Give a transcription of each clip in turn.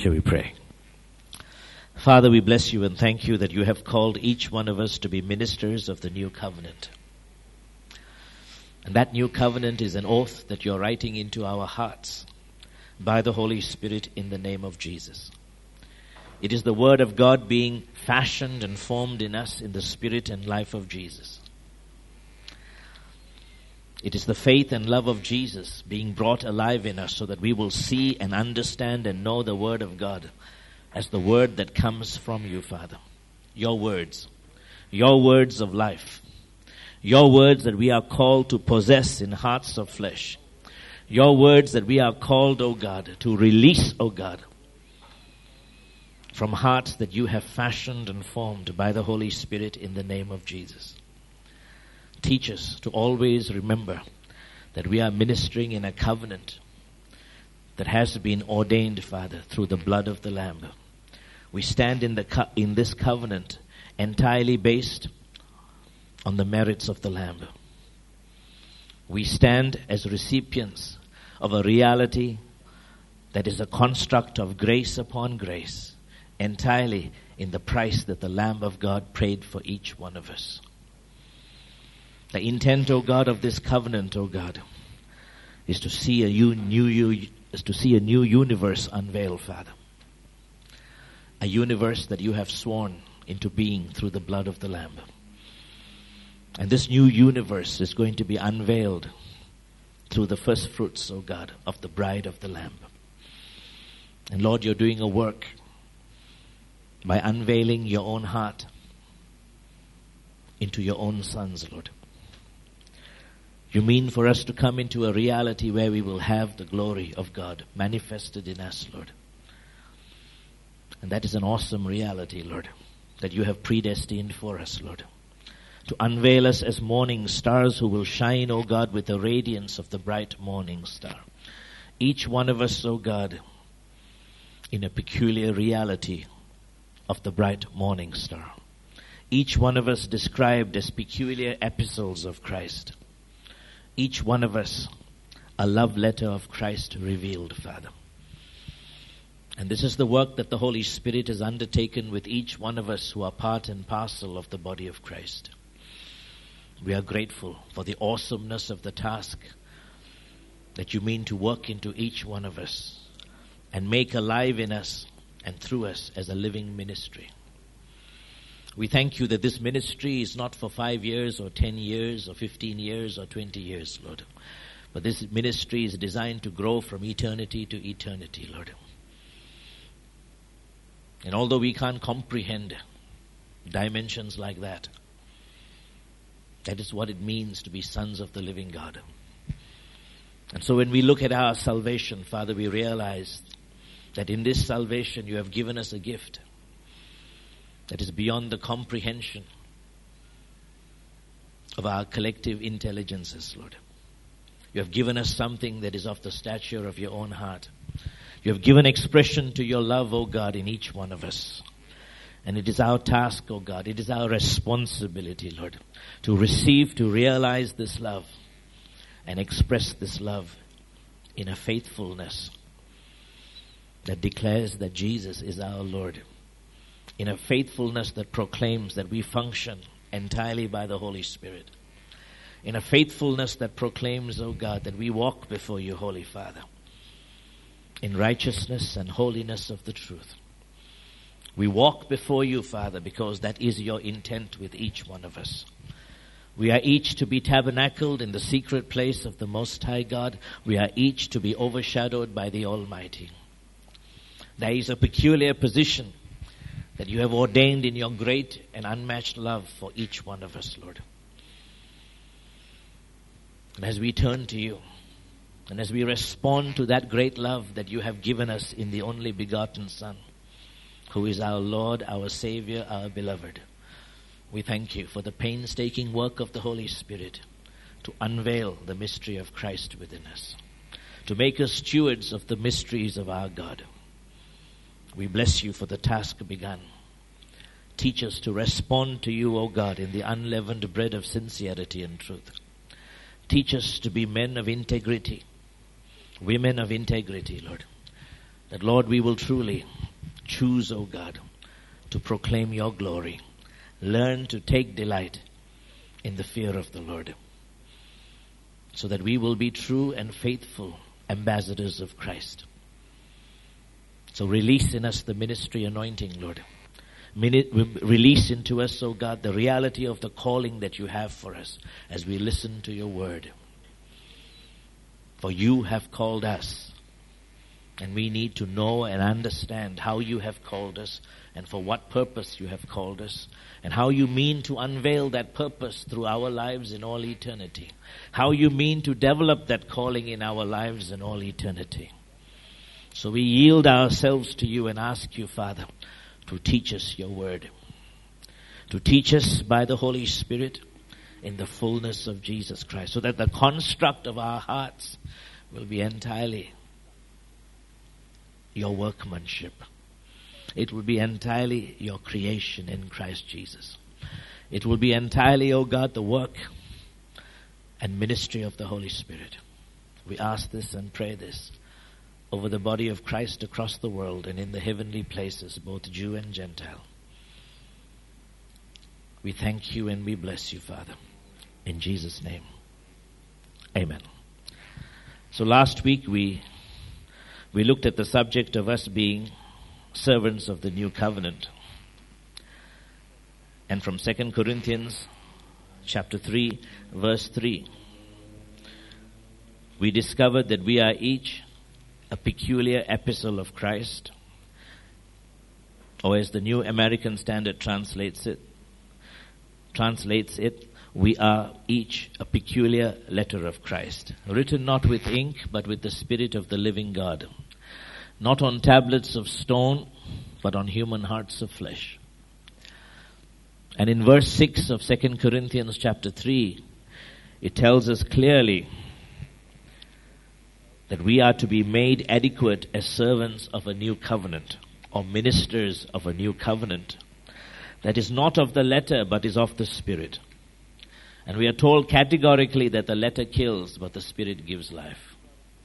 Shall we pray? Father, we bless you and thank you that you have called each one of us to be ministers of the new covenant. And that new covenant is an oath that you're writing into our hearts by the Holy Spirit in the name of Jesus. It is the word of God being fashioned and formed in us in the spirit and life of Jesus. It is the faith and love of Jesus being brought alive in us so that we will see and understand and know the word of God as the word that comes from you, Father. Your words of life. Your words that we are called to possess in hearts of flesh. Your words that we are called, O God, to release, O God, from hearts that you have fashioned and formed by the Holy Spirit in the name of Jesus. Teach us to always remember that we are ministering in a covenant that has been ordained, Father, through the blood of the Lamb. We stand in this covenant entirely based on the merits of the Lamb. We stand as recipients of a reality that is a construct of grace upon grace, entirely in the price that the Lamb of God paid for each one of us. The intent, O God, of this covenant, O God, is to see a new universe unveil, Father. A universe that you have sworn into being through the blood of the Lamb. And this new universe is going to be unveiled through the first fruits, O God, of the bride of the Lamb. And Lord, you're doing a work by unveiling your own heart into your own sons, Lord. You mean for us to come into a reality where we will have the glory of God manifested in us, Lord. And that is an awesome reality, Lord, that you have predestined for us, Lord. To unveil us as morning stars who will shine, O God, with the radiance of the bright morning star. Each one of us, O God, in a peculiar reality of the bright morning star. Each one of us described as peculiar epistles of Christ. Each one of us a love letter of Christ revealed, Father. And this is the work that the Holy Spirit has undertaken with each one of us who are part and parcel of the body of Christ. We are grateful for the awesomeness of the task that you mean to work into each one of us and make alive in us and through us as a living ministry. We thank you that this ministry is not for 5 years or 10 years or 15 years or 20 years, Lord. But this ministry is designed to grow from eternity to eternity, Lord. And although we can't comprehend dimensions like that, that is what it means to be sons of the living God. And so when we look at our salvation, Father, we realize that in this salvation you have given us a gift that is beyond the comprehension of our collective intelligences, Lord. You have given us something that is of the stature of your own heart. You have given expression to your love, O God, in each one of us. And it is our task, O God, it is our responsibility, Lord, to receive, to realize this love and express this love in a faithfulness that declares that Jesus is our Lord. In a faithfulness that proclaims that we function entirely by the Holy Spirit. In a faithfulness that proclaims, O God, that we walk before you, Holy Father, in righteousness and holiness of the truth. We walk before you, Father, because that is your intent with each one of us. We are each to be tabernacled in the secret place of the Most High God. We are each to be overshadowed by the Almighty. There is a peculiar position that you have ordained in your great and unmatched love for each one of us, Lord. And as we turn to you, and as we respond to that great love that you have given us in the only begotten Son, who is our Lord, our Savior, our beloved, we thank you for the painstaking work of the Holy Spirit to unveil the mystery of Christ within us, to make us stewards of the mysteries of our God. We bless you for the task begun. Teach us to respond to you, O God, in the unleavened bread of sincerity and truth. Teach us to be men of integrity, women of integrity, Lord. that, Lord, we will truly choose, O God, to proclaim your glory. Learn to take delight in the fear of the Lord, so that we will be true and faithful ambassadors of Christ. So release in us the ministry anointing, Lord. Release into us, O God, the reality of the calling that you have for us as we listen to your word. For you have called us, and we need to know and understand how you have called us and for what purpose you have called us, and how you mean to unveil that purpose through our lives in all eternity. How you mean to develop that calling in our lives in all eternity. So we yield ourselves to you and ask you, Father, to teach us your word. To teach us by the Holy Spirit in the fullness of Jesus Christ, so that the construct of our hearts will be entirely your workmanship. It will be entirely your creation in Christ Jesus. It will be entirely, O God, the work and ministry of the Holy Spirit. We ask this and pray this over the body of Christ across the world and in the heavenly places, both Jew and Gentile. We thank you and we bless you, Father. In Jesus' name, amen. So last week we looked at the subject of us being servants of the new covenant. And from 2 Corinthians chapter 3, verse 3, we discovered that we are each a peculiar epistle of Christ, or as the New American Standard translates it, we are each a peculiar letter of Christ, written not with ink, but with the Spirit of the living God, not on tablets of stone, but on human hearts of flesh. And in verse 6 of 2 Corinthians chapter 3, it tells us clearly that we are to be made adequate as servants of a new covenant, or ministers of a new covenant, that is not of the letter, but is of the Spirit. And we are told categorically that the letter kills, but the Spirit gives life.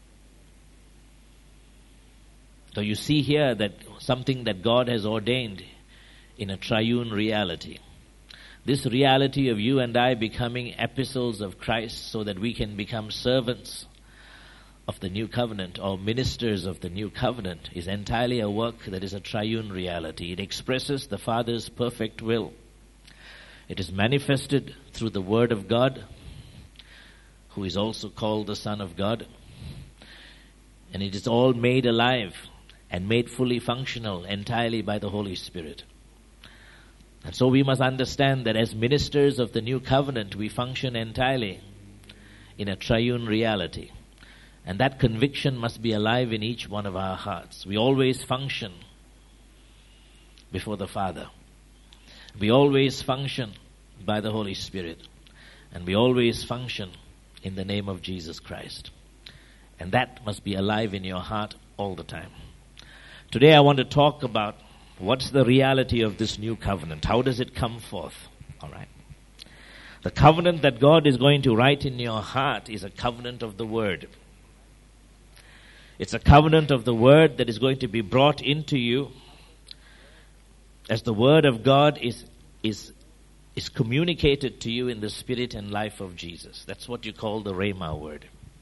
So you see here that something that God has ordained in a triune reality. This reality of you and I becoming epistles of Christ so that we can become servants of the new covenant or ministers of the new covenant is entirely a work that is a triune reality. It expresses the Father's perfect will. It is manifested through the Word of God, who is also called the Son of God. And it is all made alive and made fully functional entirely by the Holy Spirit. And so we must understand that as ministers of the new covenant, we function entirely in a triune reality. And that conviction must be alive in each one of our hearts. We always function before the Father. We always function by the Holy Spirit. And we always function in the name of Jesus Christ. And that must be alive in your heart all the time. Today I want to talk about what's the reality of this new covenant. How does it come forth? All right. The covenant that God is going to write in your heart is a covenant of the Word. It's a covenant of the Word that is going to be brought into you as the Word of God is communicated to you in the spirit and life of Jesus. That's what you call the Rhema word.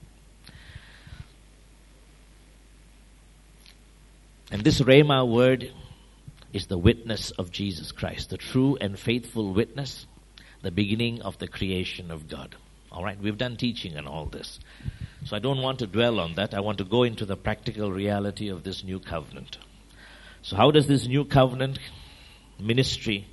And this Rhema word is the witness of Jesus Christ, the true and faithful witness, the beginning of the creation of God. All right, we've done teaching on all this. So I don't want to dwell on that. I want to go into the practical reality of this new covenant. So how does this new covenant ministry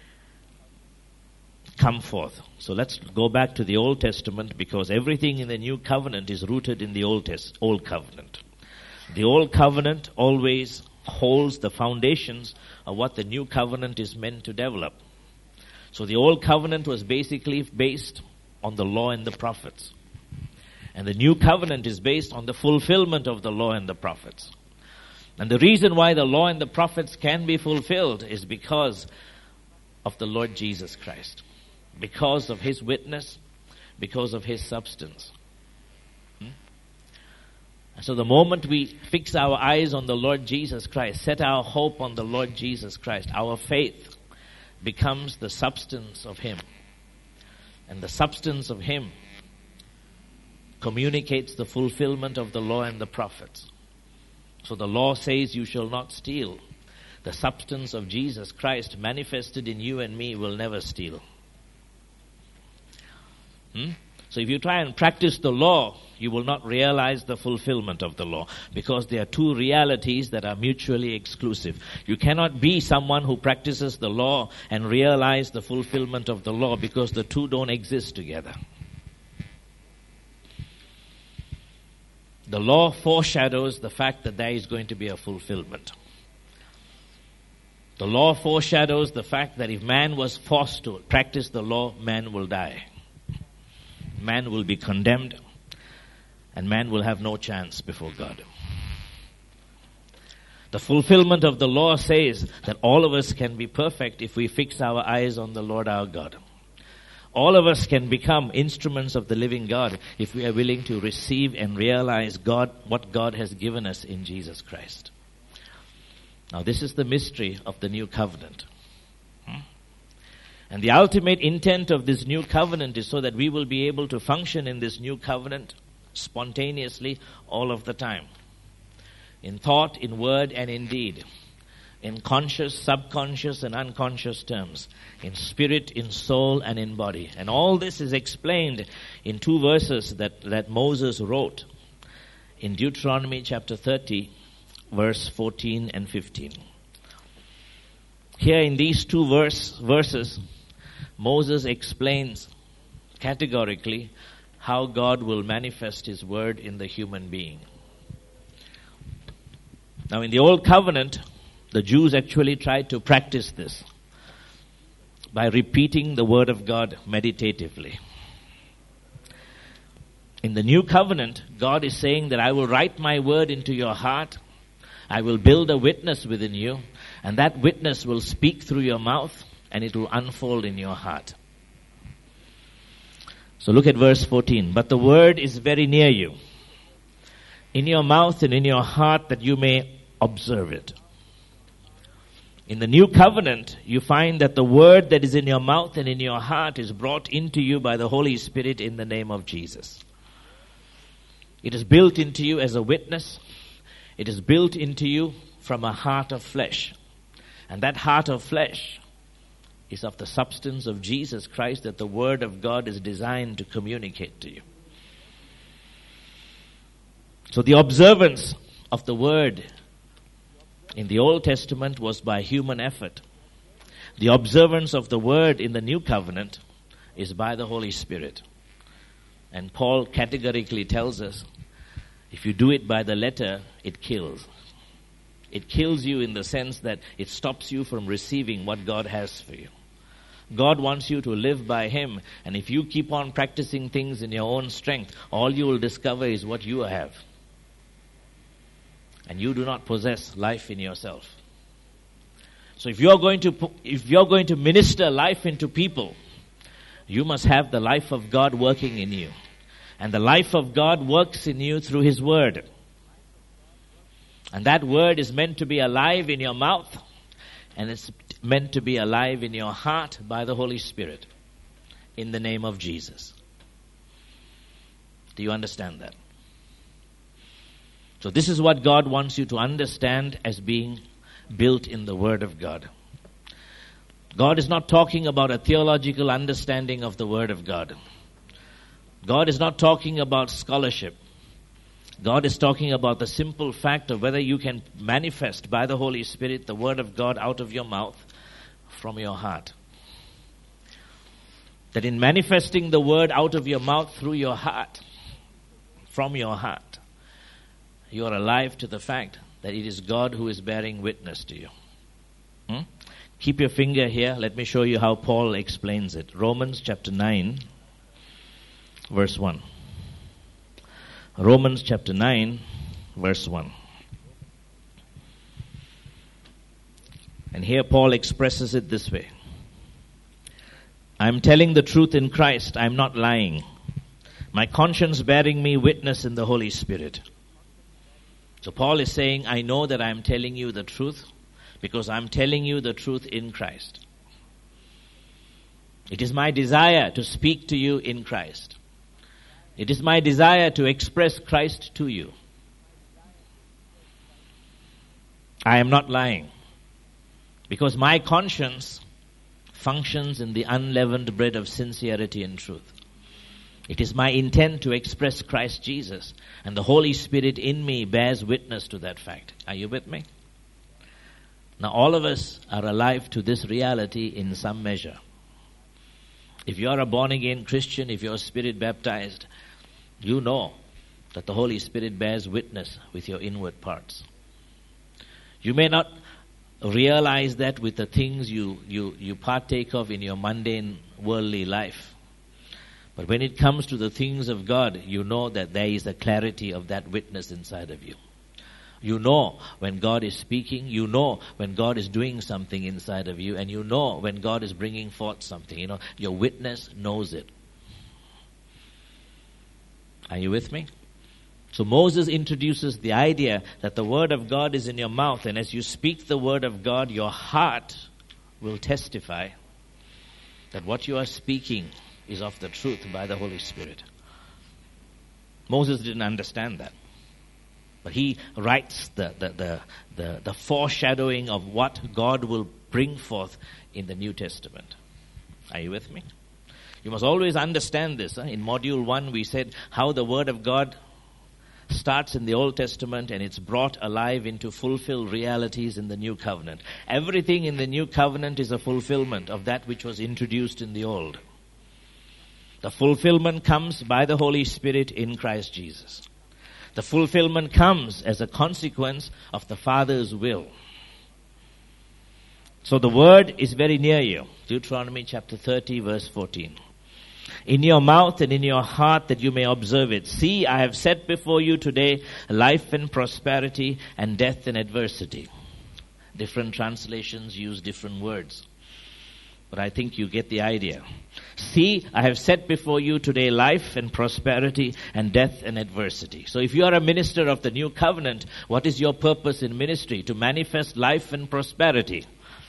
come forth? So let's go back to the Old Testament, because everything in the new covenant is rooted in the Old Covenant. The Old Covenant always holds the foundations of what the new covenant is meant to develop. So the Old Covenant was basically based on the law and the prophets. And the new covenant is based on the fulfillment of the law and the prophets. And the reason why the law and the prophets can be fulfilled is because of the Lord Jesus Christ. Because of His witness, because of His substance. So the moment we fix our eyes on the Lord Jesus Christ, set our hope on the Lord Jesus Christ, our faith becomes the substance of Him. And the substance of Him communicates the fulfillment of the law and the prophets. So the law says you shall not steal. The substance of Jesus Christ manifested in you and me will never steal. So if you try and practice the law, you will not realize the fulfillment of the law, because there are two realities that are mutually exclusive. You cannot be someone who practices the law and realize the fulfillment of the law, because the two don't exist together. The law foreshadows the fact that there is going to be a fulfillment. The law foreshadows the fact that if man was forced to practice the law, man will die. Man will be condemned, and man will have no chance before God. The fulfillment of the law says that all of us can be perfect if we fix our eyes on the Lord our God. All of us can become instruments of the living God if we are willing to receive and realize what God has given us in Jesus Christ. Now, this is the mystery of the new covenant. And the ultimate intent of this new covenant is so that we will be able to function in this new covenant spontaneously all of the time. In thought, in word, and in deed. In conscious, subconscious, and unconscious terms. In spirit, in soul, and in body. And all this is explained in two verses that Moses wrote in Deuteronomy chapter 30, verse 14 and 15. Here in these two verses, Moses explains categorically how God will manifest His word in the human being. Now, in the Old Covenant, the Jews actually tried to practice this by repeating the word of God meditatively. In the New Covenant, God is saying that I will write my word into your heart. I will build a witness within you, and that witness will speak through your mouth, and it will unfold in your heart. So look at verse 14. But the word is very near you, in your mouth and in your heart, that you may observe it. In the new covenant, you find that the word that is in your mouth and in your heart is brought into you by the Holy Spirit in the name of Jesus. It is built into you as a witness. It is built into you from a heart of flesh. And that heart of flesh is of the substance of Jesus Christ that the Word of God is designed to communicate to you. So the observance of the Word in the Old Testament was by human effort. The observance of the Word in the New Covenant is by the Holy Spirit. And Paul categorically tells us, if you do it by the letter, it kills. It kills you in the sense that it stops you from receiving what God has for you. God wants you to live by Him, and if you keep on practicing things in your own strength, all you will discover is what you have. And you do not possess life in yourself. So if you're going to minister life into people, you must have the life of God working in you. And the life of God works in you through His Word. And that Word is meant to be alive in your mouth, and it's meant to be alive in your heart by the Holy Spirit, in the name of Jesus. Do you understand that? So this is what God wants you to understand as being built in the Word of God. God is not talking about a theological understanding of the Word of God. God is not talking about scholarship. God is talking about the simple fact of whether you can manifest by the Holy Spirit the Word of God out of your mouth from your heart. That in manifesting the Word out of your mouth through your heart, from your heart, you are alive to the fact that it is God who is bearing witness to you. Keep your finger here. Let me show you how Paul explains it. Romans chapter 9, verse 1. Romans chapter 9, verse 1. And here Paul expresses it this way. I am telling the truth in Christ. I am not lying. My conscience bearing me witness in the Holy Spirit. So Paul is saying, I know that I'm telling you the truth because I'm telling you the truth in Christ. It is my desire to speak to you in Christ. It is my desire to express Christ to you. I am not lying because my conscience functions in the unleavened bread of sincerity and truth. It is my intent to express Christ Jesus, and the Holy Spirit in me bears witness to that fact. Are you with me? Now, all of us are alive to this reality in some measure. If you are a born-again Christian, if you are Spirit baptized, you know that the Holy Spirit bears witness with your inward parts. You may not realize that with the things you partake of in your mundane worldly life. But when it comes to the things of God, you know that there is a clarity of that witness inside of you. You know when God is speaking, you know when God is doing something inside of you, and you know when God is bringing forth something. You know, your witness knows it. Are you with me? So Moses introduces the idea that the word of God is in your mouth, and as you speak the word of God, your heart will testify that what you are speaking is of the truth by the Holy Spirit. Moses didn't understand that. But he writes the foreshadowing of what God will bring forth in the New Testament. Are you with me? You must always understand this. In Module 1, we said how the Word of God starts in the Old Testament and it's brought alive into fulfilled realities in the New Covenant. Everything in the New Covenant is a fulfillment of that which was introduced in the Old. The fulfillment comes by the Holy Spirit in Christ Jesus. The fulfillment comes as a consequence of the Father's will. So the word is very near you. Deuteronomy chapter 30 verse 14. In your mouth and in your heart that you may observe it. See, I have set before you today life and prosperity and death and adversity. Different translations use different words. But I think you get the idea. See, I have set before you today life and prosperity and death and adversity. So if you are a minister of the New Covenant, what is your purpose in ministry? To manifest life and prosperity.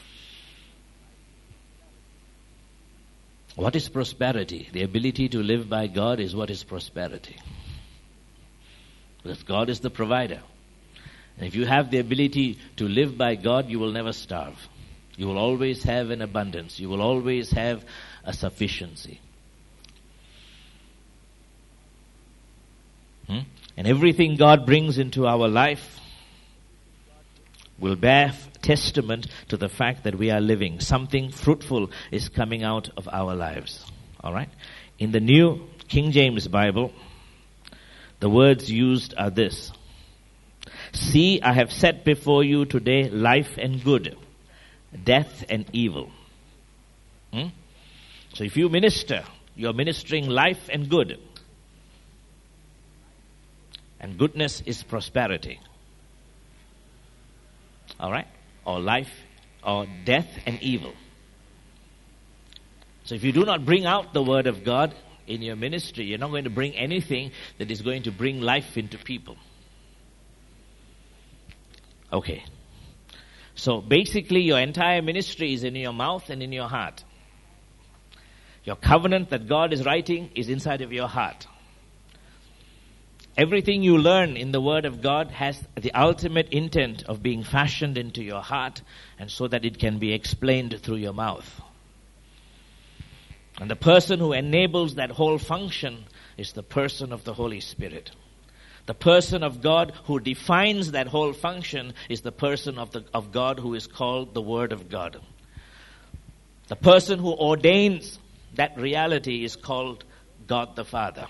What is prosperity? The ability to live by God is what is prosperity. Because God is the provider. And if you have the ability to live by God, you will never starve. You will always have an abundance. You will always have a sufficiency. And everything God brings into our life will bear testament to the fact that we are living. Something fruitful is coming out of our lives. All right? In the New King James Bible, the words used are this. See, I have set before you today life and good, death and evil. So if you minister, you're ministering life and good. And goodness is prosperity. All right? Or life, or death and evil. So if you do not bring out the word of God in your ministry, you're not going to bring anything that is going to bring life into people. Okay. So basically your entire ministry is in your mouth and in your heart. Your covenant that God is writing is inside of your heart. Everything you learn in the Word of God has the ultimate intent of being fashioned into your heart and so that it can be explained through your mouth. And the person who enables that whole function is the person of the Holy Spirit. The person of God who defines that whole function is the person of God who is called the Word of God. The person who ordains that reality is called God the Father.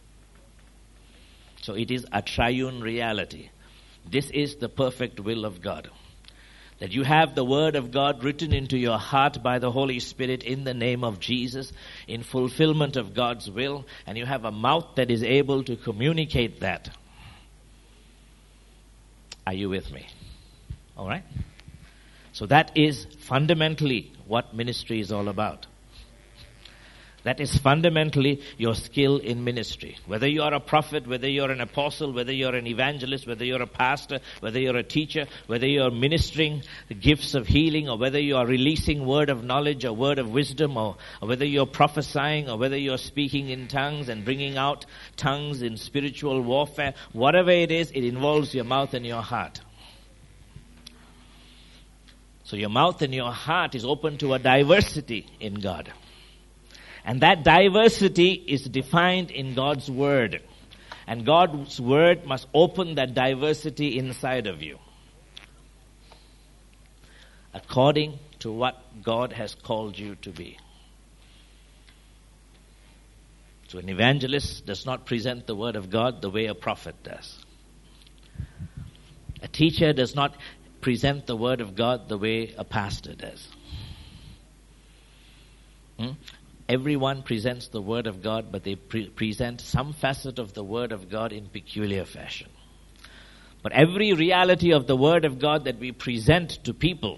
So it is a triune reality. This is the perfect will of God. That you have the Word of God written into your heart by the Holy Spirit in the name of Jesus, in fulfillment of God's will, and you have a mouth that is able to communicate that. Are you with me? All right? So that is fundamentally what ministry is all about. That is fundamentally your skill in ministry. Whether you are a prophet, whether you're an apostle, whether you're an evangelist, whether you're a pastor, whether you're a teacher, whether you're ministering the gifts of healing, or whether you are releasing word of knowledge or word of wisdom, or whether you're prophesying, or whether you're speaking in tongues and bringing out tongues in spiritual warfare, whatever it is, it involves your mouth and your heart. So your mouth and your heart is open to a diversity in God. And that diversity is defined in God's Word. And God's Word must open that diversity inside of you, according to what God has called you to be. So an evangelist does not present the Word of God the way a prophet does. A teacher does not present the Word of God the way a pastor does. Everyone presents the Word of God, but they present some facet of the Word of God in peculiar fashion. But every reality of the Word of God that we present to people,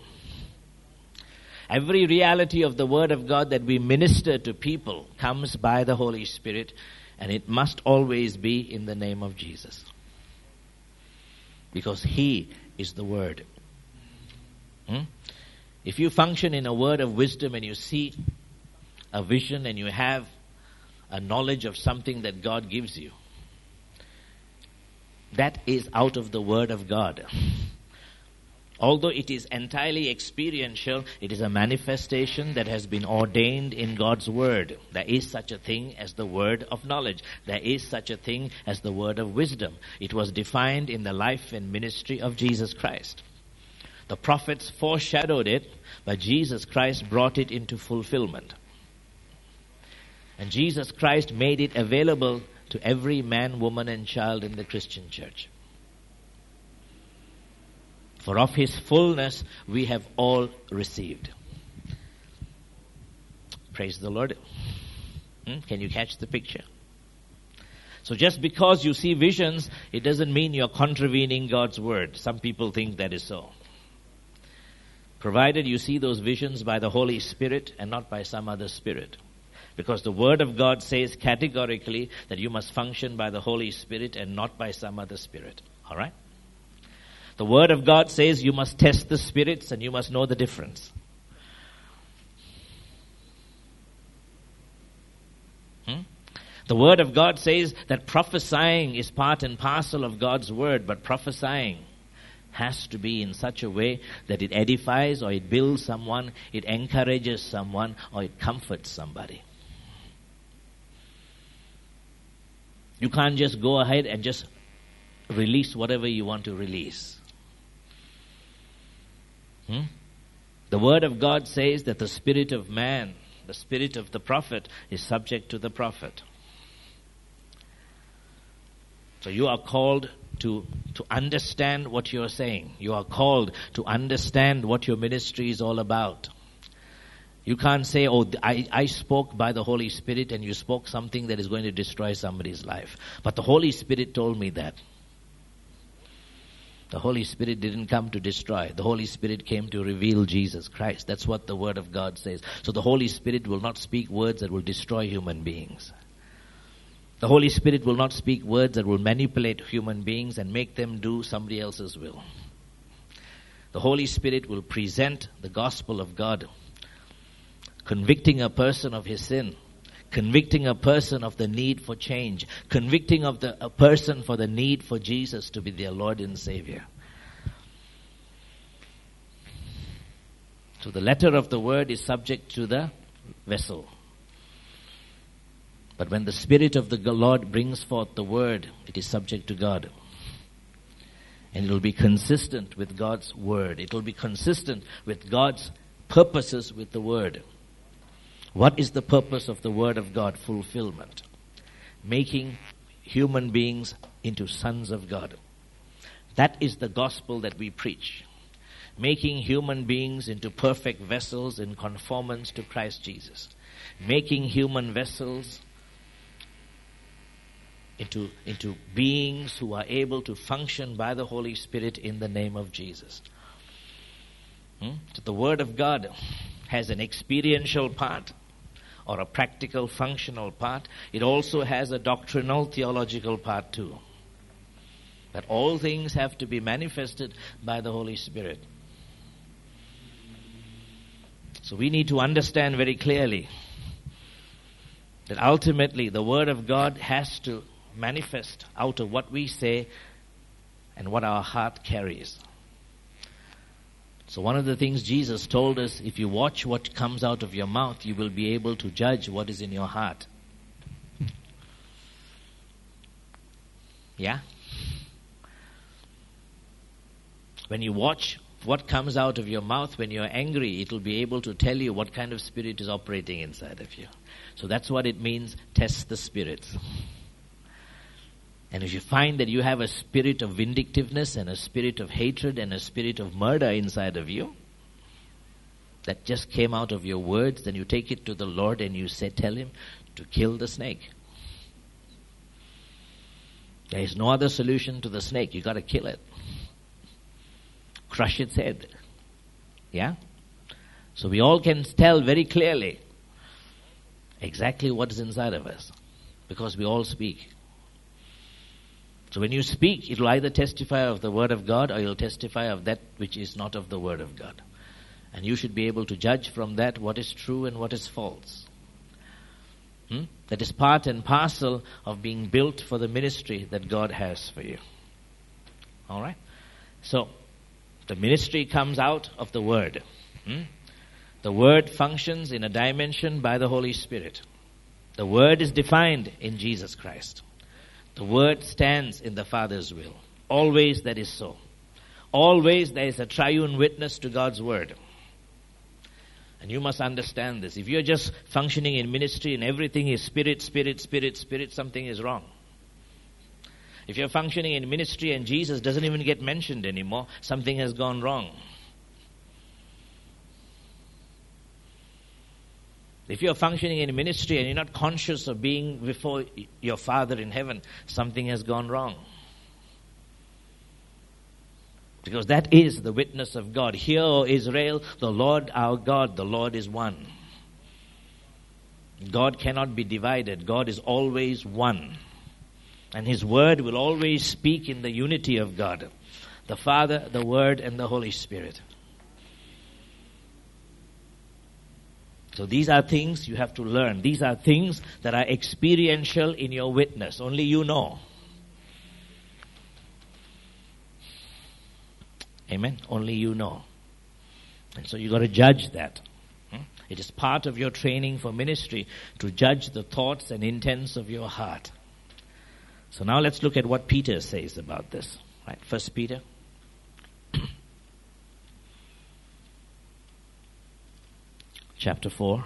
every reality of the Word of God that we minister to people comes by the Holy Spirit, and it must always be in the name of Jesus. Because He is the Word. If you function in a word of wisdom and you see a vision and you have a knowledge of something that God gives you, that is out of the Word of God. Although it is entirely experiential, it is a manifestation that has been ordained in God's Word. There is such a thing as the word of knowledge. There is such a thing as the word of wisdom. It was defined in the life and ministry of Jesus Christ. The prophets foreshadowed it, but Jesus Christ brought it into fulfillment. And Jesus Christ made it available to every man, woman, and child in the Christian church. For of His fullness we have all received. Praise the Lord. Can you catch the picture? So just because you see visions, it doesn't mean you're contravening God's Word. Some people think that is so. Provided you see those visions by the Holy Spirit and not by some other spirit. Because the Word of God says categorically that you must function by the Holy Spirit and not by some other spirit. All right? The Word of God says you must test the spirits and you must know the difference. The Word of God says that prophesying is part and parcel of God's Word, but prophesying has to be in such a way that it edifies or it builds someone, it encourages someone, or it comforts somebody. You can't just go ahead and just release whatever you want to release. The Word of God says that the spirit of man, the spirit of the prophet, is subject to the prophet. So you are called to understand what you're saying. You are called to understand what your ministry is all about. You can't say, I spoke by the Holy Spirit and you spoke something that is going to destroy somebody's life. But the Holy Spirit told me that. The Holy Spirit didn't come to destroy. The Holy Spirit came to reveal Jesus Christ. That's what the Word of God says. So the Holy Spirit will not speak words that will destroy human beings. The Holy Spirit will not speak words that will manipulate human beings and make them do somebody else's will. The Holy Spirit will present the gospel of God, convicting a person of his sin, convicting a person of the need for change, convicting a person for the need for Jesus to be their Lord and Savior. So the letter of the word is subject to the vessel. But when the Spirit of the Lord brings forth the word, it is subject to God. And it will be consistent with God's word. It will be consistent with God's purposes with the word. What is the purpose of the Word of God? Fulfillment. Making human beings into sons of God. That is the gospel that we preach. Making human beings into perfect vessels in conformance to Christ Jesus. Making human vessels into beings who are able to function by the Holy Spirit in the name of Jesus. So the Word of God has an experiential part. or a practical, functional part. It also has a doctrinal, theological part too. That all things have to be manifested by the Holy Spirit. So we need to understand very clearly that ultimately the Word of God has to manifest out of what we say and what our heart carries. So one of the things Jesus told us, if you watch what comes out of your mouth, you will be able to judge what is in your heart. Yeah? When you watch what comes out of your mouth when you're angry, it will be able to tell you what kind of spirit is operating inside of you. So that's what it means, test the spirits. And if you find that you have a spirit of vindictiveness and a spirit of hatred and a spirit of murder inside of you, that just came out of your words, then you take it to the Lord and you say, tell Him to kill the snake. There is no other solution to the snake. You got to kill it. Crush its head. Yeah? So we all can tell very clearly exactly what is inside of us, because we all speak. So when you speak, it will either testify of the Word of God or you'll testify of that which is not of the Word of God. And you should be able to judge from that what is true and what is false. That is part and parcel of being built for the ministry that God has for you. All right? So, the ministry comes out of the Word. The Word functions in a dimension by the Holy Spirit. The Word is defined in Jesus Christ. The Word stands in the Father's will. Always that is so. Always there is a triune witness to God's Word. And you must understand this. If you're just functioning in ministry and everything is spirit, spirit, spirit, spirit, something is wrong. If you're functioning in ministry and Jesus doesn't even get mentioned anymore, something has gone wrong. If you're functioning in ministry and you're not conscious of being before your Father in heaven, something has gone wrong. Because that is the witness of God. Hear, O Israel, the Lord our God, the Lord is one. God cannot be divided. God is always one. And His Word will always speak in the unity of God. The Father, the Word, and the Holy Spirit. So these are things you have to learn. These are things that are experiential in your witness. Only you know. Amen? Only you know. And so you got to judge that. It is part of your training for ministry to judge the thoughts and intents of your heart. So now let's look at what Peter says about this. Right? 1 Peter. Chapter 4.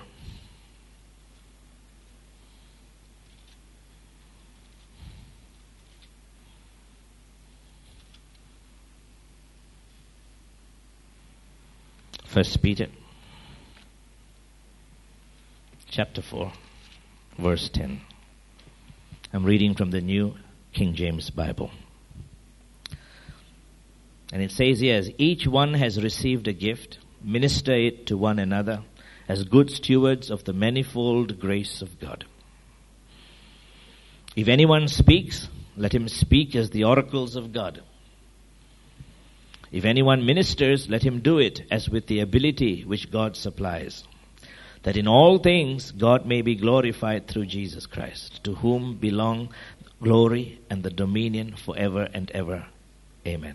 First Peter chapter 4, verse 10. I'm reading from the New King James Bible. And it says here, as each one has received a gift, minister it to one another as good stewards of the manifold grace of God. If anyone speaks, let him speak as the oracles of God. If anyone ministers, let him do it as with the ability which God supplies, that in all things God may be glorified through Jesus Christ, to whom belong glory and the dominion forever and ever. Amen.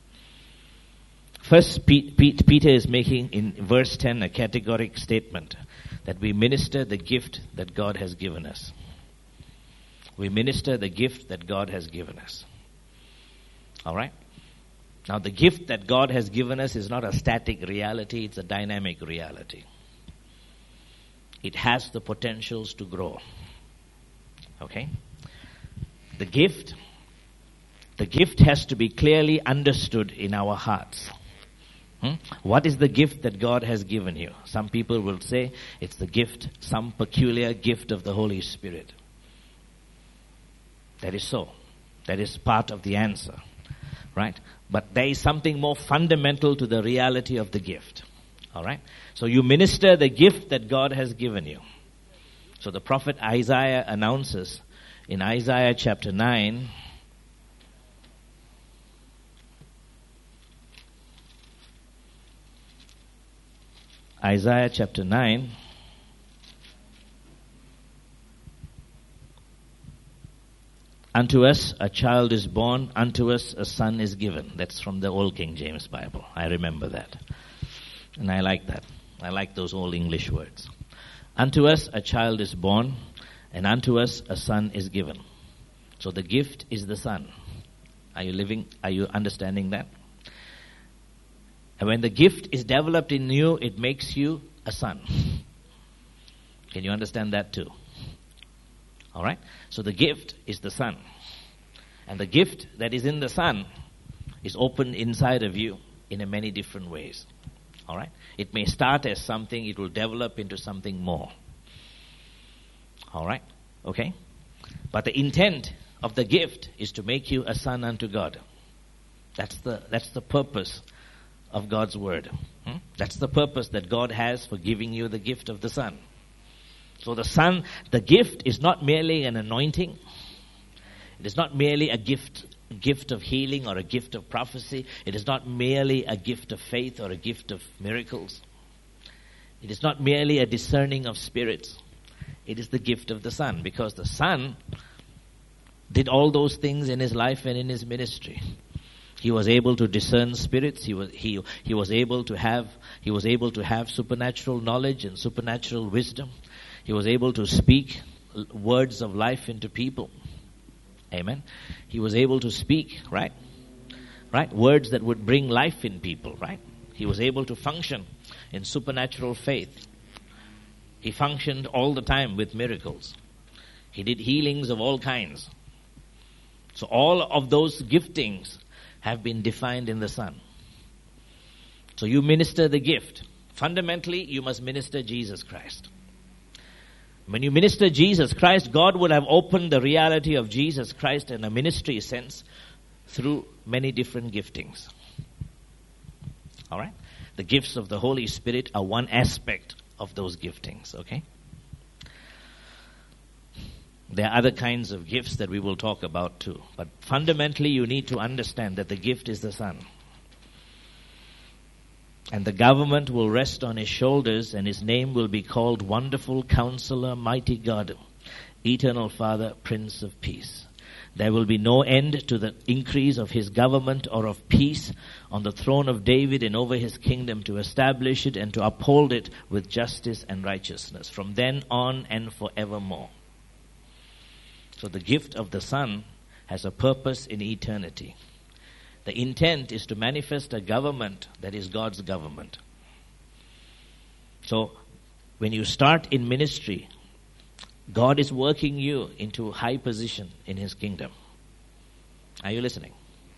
First, Peter is making in verse 10 a categoric statement that we minister the gift that God has given us. We minister the gift that God has given us. All right? Now, the gift that God has given us is not a static reality, it's a dynamic reality. It has the potentials to grow. Okay? The gift has to be clearly understood in our hearts. What is the gift that God has given you? Some people will say it's the gift, some peculiar gift of the Holy Spirit. That is so. That is part of the answer. Right? But there is something more fundamental to the reality of the gift. All right? So you minister the gift that God has given you. So the prophet Isaiah announces in Isaiah chapter 9, Isaiah chapter 9, unto us a child is born, unto us a son is given. That's from the Old King James Bible. I remember that. And I like that. I like those old English words. Unto us a child is born, and unto us a son is given. So the gift is the son. Are you understanding that? And when the gift is developed in you, it makes you a son. Can you understand that too? All right? So the gift is the son. And the gift that is in the son is opened inside of you in a many different ways. All right? It may start as something, it will develop into something more. All right? Okay? But the intent of the gift is to make you a son unto God. That's the purpose of God's word. That's the purpose that God has for giving you the gift of the Son. So the gift is not merely an anointing. It is not merely a gift of healing or a gift of prophecy. It is not merely a gift of faith or a gift of miracles. It is not merely a discerning of spirits. It is the gift of the Son, because the Son did all those things in his life and in his ministry. He was able to discern spirits. He was able to have supernatural knowledge and supernatural wisdom. He was able to speak words of life into people. Amen. He was able to speak, right? Words that would bring life in people, right? He was able to function in supernatural faith. He functioned all the time with miracles. He did healings of all kinds. So all of those giftings have been defined in the Son. So you minister the gift. Fundamentally, you must minister Jesus Christ. When you minister Jesus Christ, God would have opened the reality of Jesus Christ in a ministry sense through many different giftings. All right? The gifts of the Holy Spirit are one aspect of those giftings, okay? There are other kinds of gifts that we will talk about too. But fundamentally, you need to understand that the gift is the Son. And the government will rest on his shoulders, and his name will be called Wonderful Counselor, Mighty God, Eternal Father, Prince of Peace. There will be no end to the increase of his government or of peace on the throne of David and over his kingdom, to establish it and to uphold it with justice and righteousness from then on and forevermore. So the gift of the Son has a purpose in eternity. The intent is to manifest a government that is God's government. So when you start in ministry, God is working you into a high position in his kingdom. Are you listening?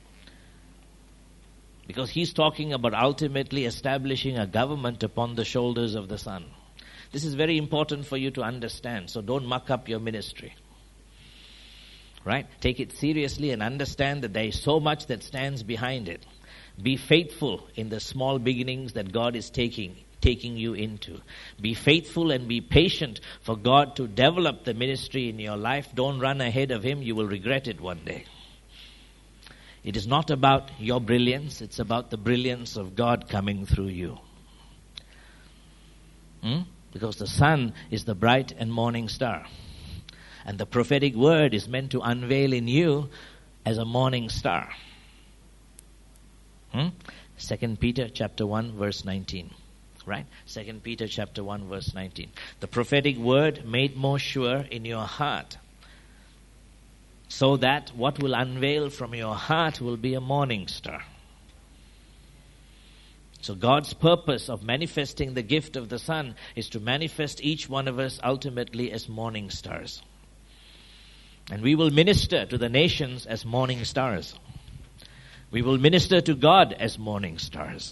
Because he's talking about ultimately establishing a government upon the shoulders of the Son. This is very important for you to understand, so don't muck up your ministry. Right? Take it seriously and understand that there is so much that stands behind it. Be faithful in the small beginnings that God is taking you into. Be faithful and be patient for God to develop the ministry in your life. Don't run ahead of him. You will regret it one day. It is not about your brilliance. It's about the brilliance of God coming through you. Because the sun is the bright and morning star. And the prophetic word is meant to unveil in you as a morning star. 2 Peter chapter 1 verse 19. Right? 2 Peter chapter 1 verse 19. The prophetic word made more sure in your heart, so that what will unveil from your heart will be a morning star. So God's purpose of manifesting the gift of the Son is to manifest each one of us ultimately as morning stars. And we will minister to the nations as morning stars. We will minister to God as morning stars.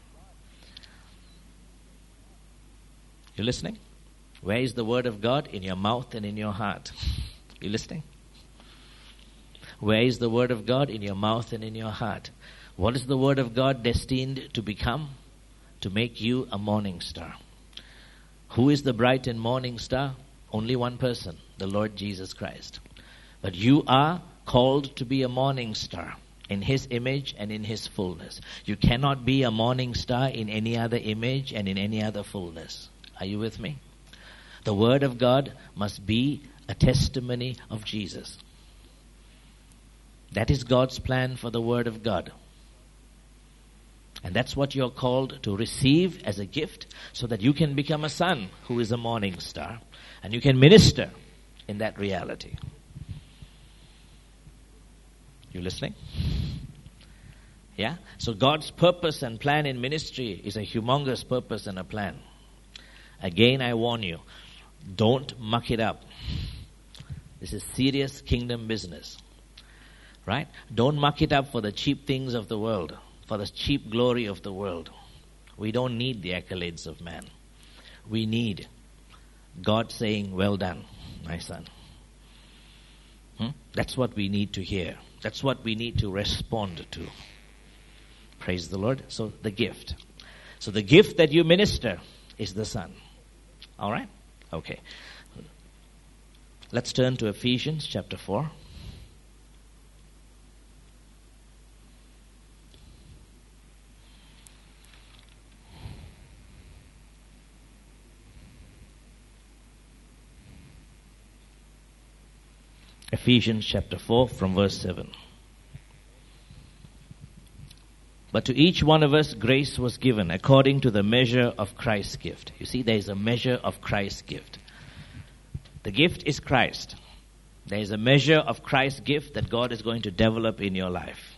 You listening? Where is the word of God? In your mouth and in your heart. You listening? Where is the word of God? In your mouth and in your heart. What is the word of God destined to become? To make you a morning star. Who is the bright and morning star? Only one person, the Lord Jesus Christ. But you are called to be a morning star in His image and in His fullness. You cannot be a morning star in any other image and in any other fullness. Are you with me? The Word of God must be a testimony of Jesus. That is God's plan for the Word of God. And that's what you're called to receive as a gift, so that you can become a son who is a morning star, and you can minister in that reality. You listening? Yeah? So God's purpose and plan in ministry is a humongous purpose and a plan. Again, I warn you, don't muck it up. This is serious kingdom business. Right? Don't muck it up for the cheap things of the world, for the cheap glory of the world. We don't need the accolades of man. We need God saying, well done, my son. That's what we need to hear. That's what we need to respond to. Praise the Lord. So the gift. So the gift that you minister is the Son. All right? Okay. Let's turn to Ephesians chapter 4. Ephesians chapter 4 from verse 7. But to each one of us grace was given according to the measure of Christ's gift. You see, there is a measure of Christ's gift. The gift is Christ. There is a measure of Christ's gift that God is going to develop in your life.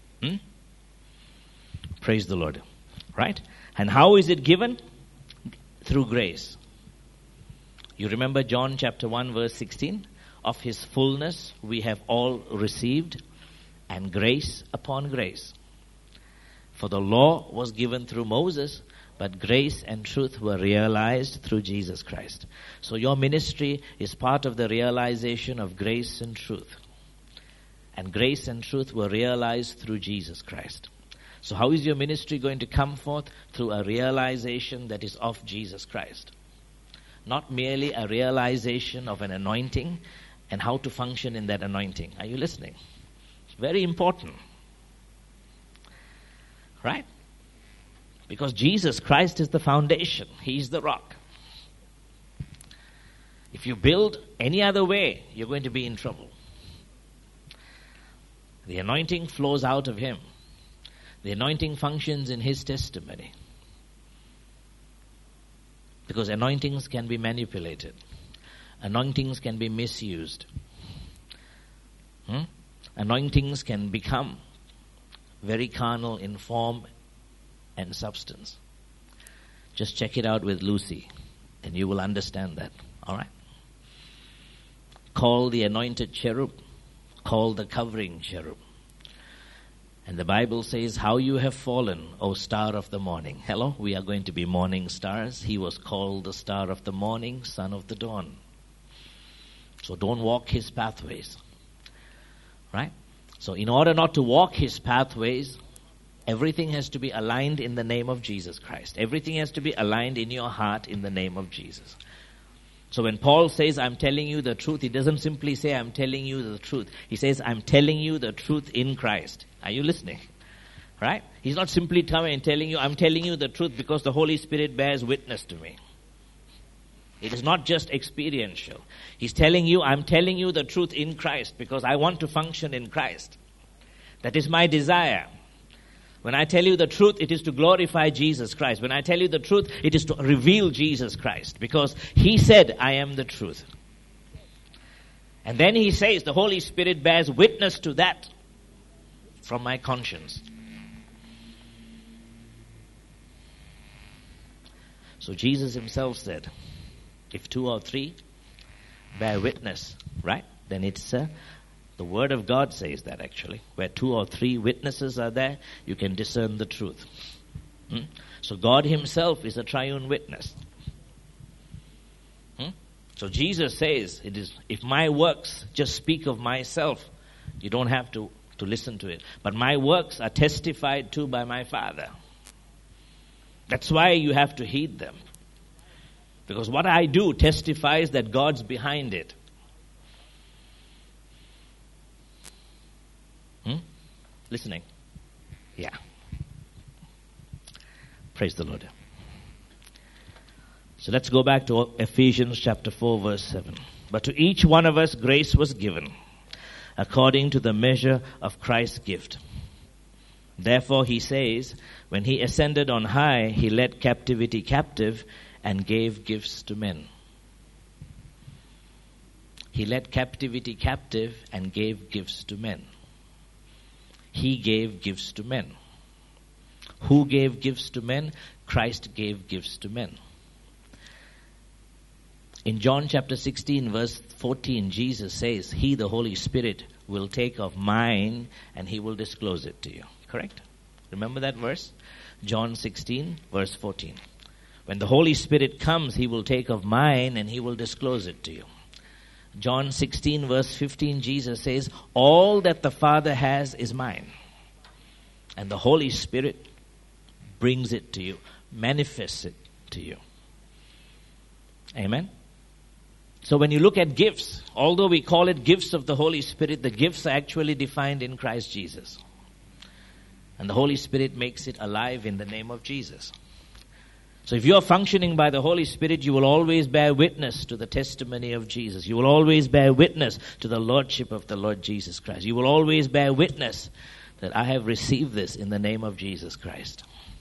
Praise the Lord. Right? And how is it given? Through grace. You remember John chapter 1 verse 16? Of His fullness we have all received, and grace upon grace. For the law was given through Moses, but grace and truth were realized through Jesus Christ. So your ministry is part of the realization of grace and truth. And grace and truth were realized through Jesus Christ. So how is your ministry going to come forth? Through a realization that is of Jesus Christ. Not merely a realization of an anointing and how to function in that anointing. Are you listening? It's very important. Right? Because Jesus Christ is the foundation. He is the rock. If you build any other way, you're going to be in trouble. The anointing flows out of Him. The anointing functions in His testimony. Because anointings can be manipulated. Anointings can be misused. Anointings can become very carnal in form and substance. Just check it out with Lucy, and you will understand that. All right? Call the anointed cherub, call the covering cherub. And the Bible says, how you have fallen, O star of the morning. Hello, we are going to be morning stars. He was called the star of the morning, son of the dawn. So don't walk His pathways. Right? So in order not to walk His pathways, everything has to be aligned in the name of Jesus Christ. Everything has to be aligned in your heart in the name of Jesus. So when Paul says, I'm telling you the truth, he doesn't simply say, I'm telling you the truth. He says, I'm telling you the truth in Christ. Are you listening? Right? He's not simply coming and telling you, I'm telling you the truth because the Holy Spirit bears witness to me. It is not just experiential. He's telling you, I'm telling you the truth in Christ because I want to function in Christ. That is my desire. When I tell you the truth, it is to glorify Jesus Christ. When I tell you the truth, it is to reveal Jesus Christ because He said, I am the truth. And then He says, the Holy Spirit bears witness to that from my conscience. So Jesus Himself said, if 2 or 3 bear witness, right? Then it's the Word of God says that actually. Where 2 or 3 witnesses are there, you can discern the truth. So God Himself is a triune witness. So Jesus says, it is if my works just speak of myself, you don't have to listen to it. But my works are testified to by my Father. That's why you have to heed them. Because what I do testifies that God's behind it. Listening? Yeah. Praise the Lord. So let's go back to Ephesians chapter 4 verse 7. But to each one of us grace was given according to the measure of Christ's gift. Therefore he says, when he ascended on high, he led captivity captive and gave gifts to men. He led captivity captive and gave gifts to men. He gave gifts to men. Who gave gifts to men? Christ gave gifts to men. In John chapter 16 verse 14, Jesus says, He, the Holy Spirit, will take of mine and He will disclose it to you. Correct? Remember that verse? John 16 verse 14. When the Holy Spirit comes, He will take of mine and He will disclose it to you. John 16 verse 15, Jesus says, all that the Father has is mine. And the Holy Spirit brings it to you, manifests it to you. Amen? So when you look at gifts, although we call it gifts of the Holy Spirit, the gifts are actually defined in Christ Jesus. And the Holy Spirit makes it alive in the name of Jesus. So if you are functioning by the Holy Spirit, you will always bear witness to the testimony of Jesus. You will always bear witness to the Lordship of the Lord Jesus Christ. You will always bear witness that I have received this in the name of Jesus Christ.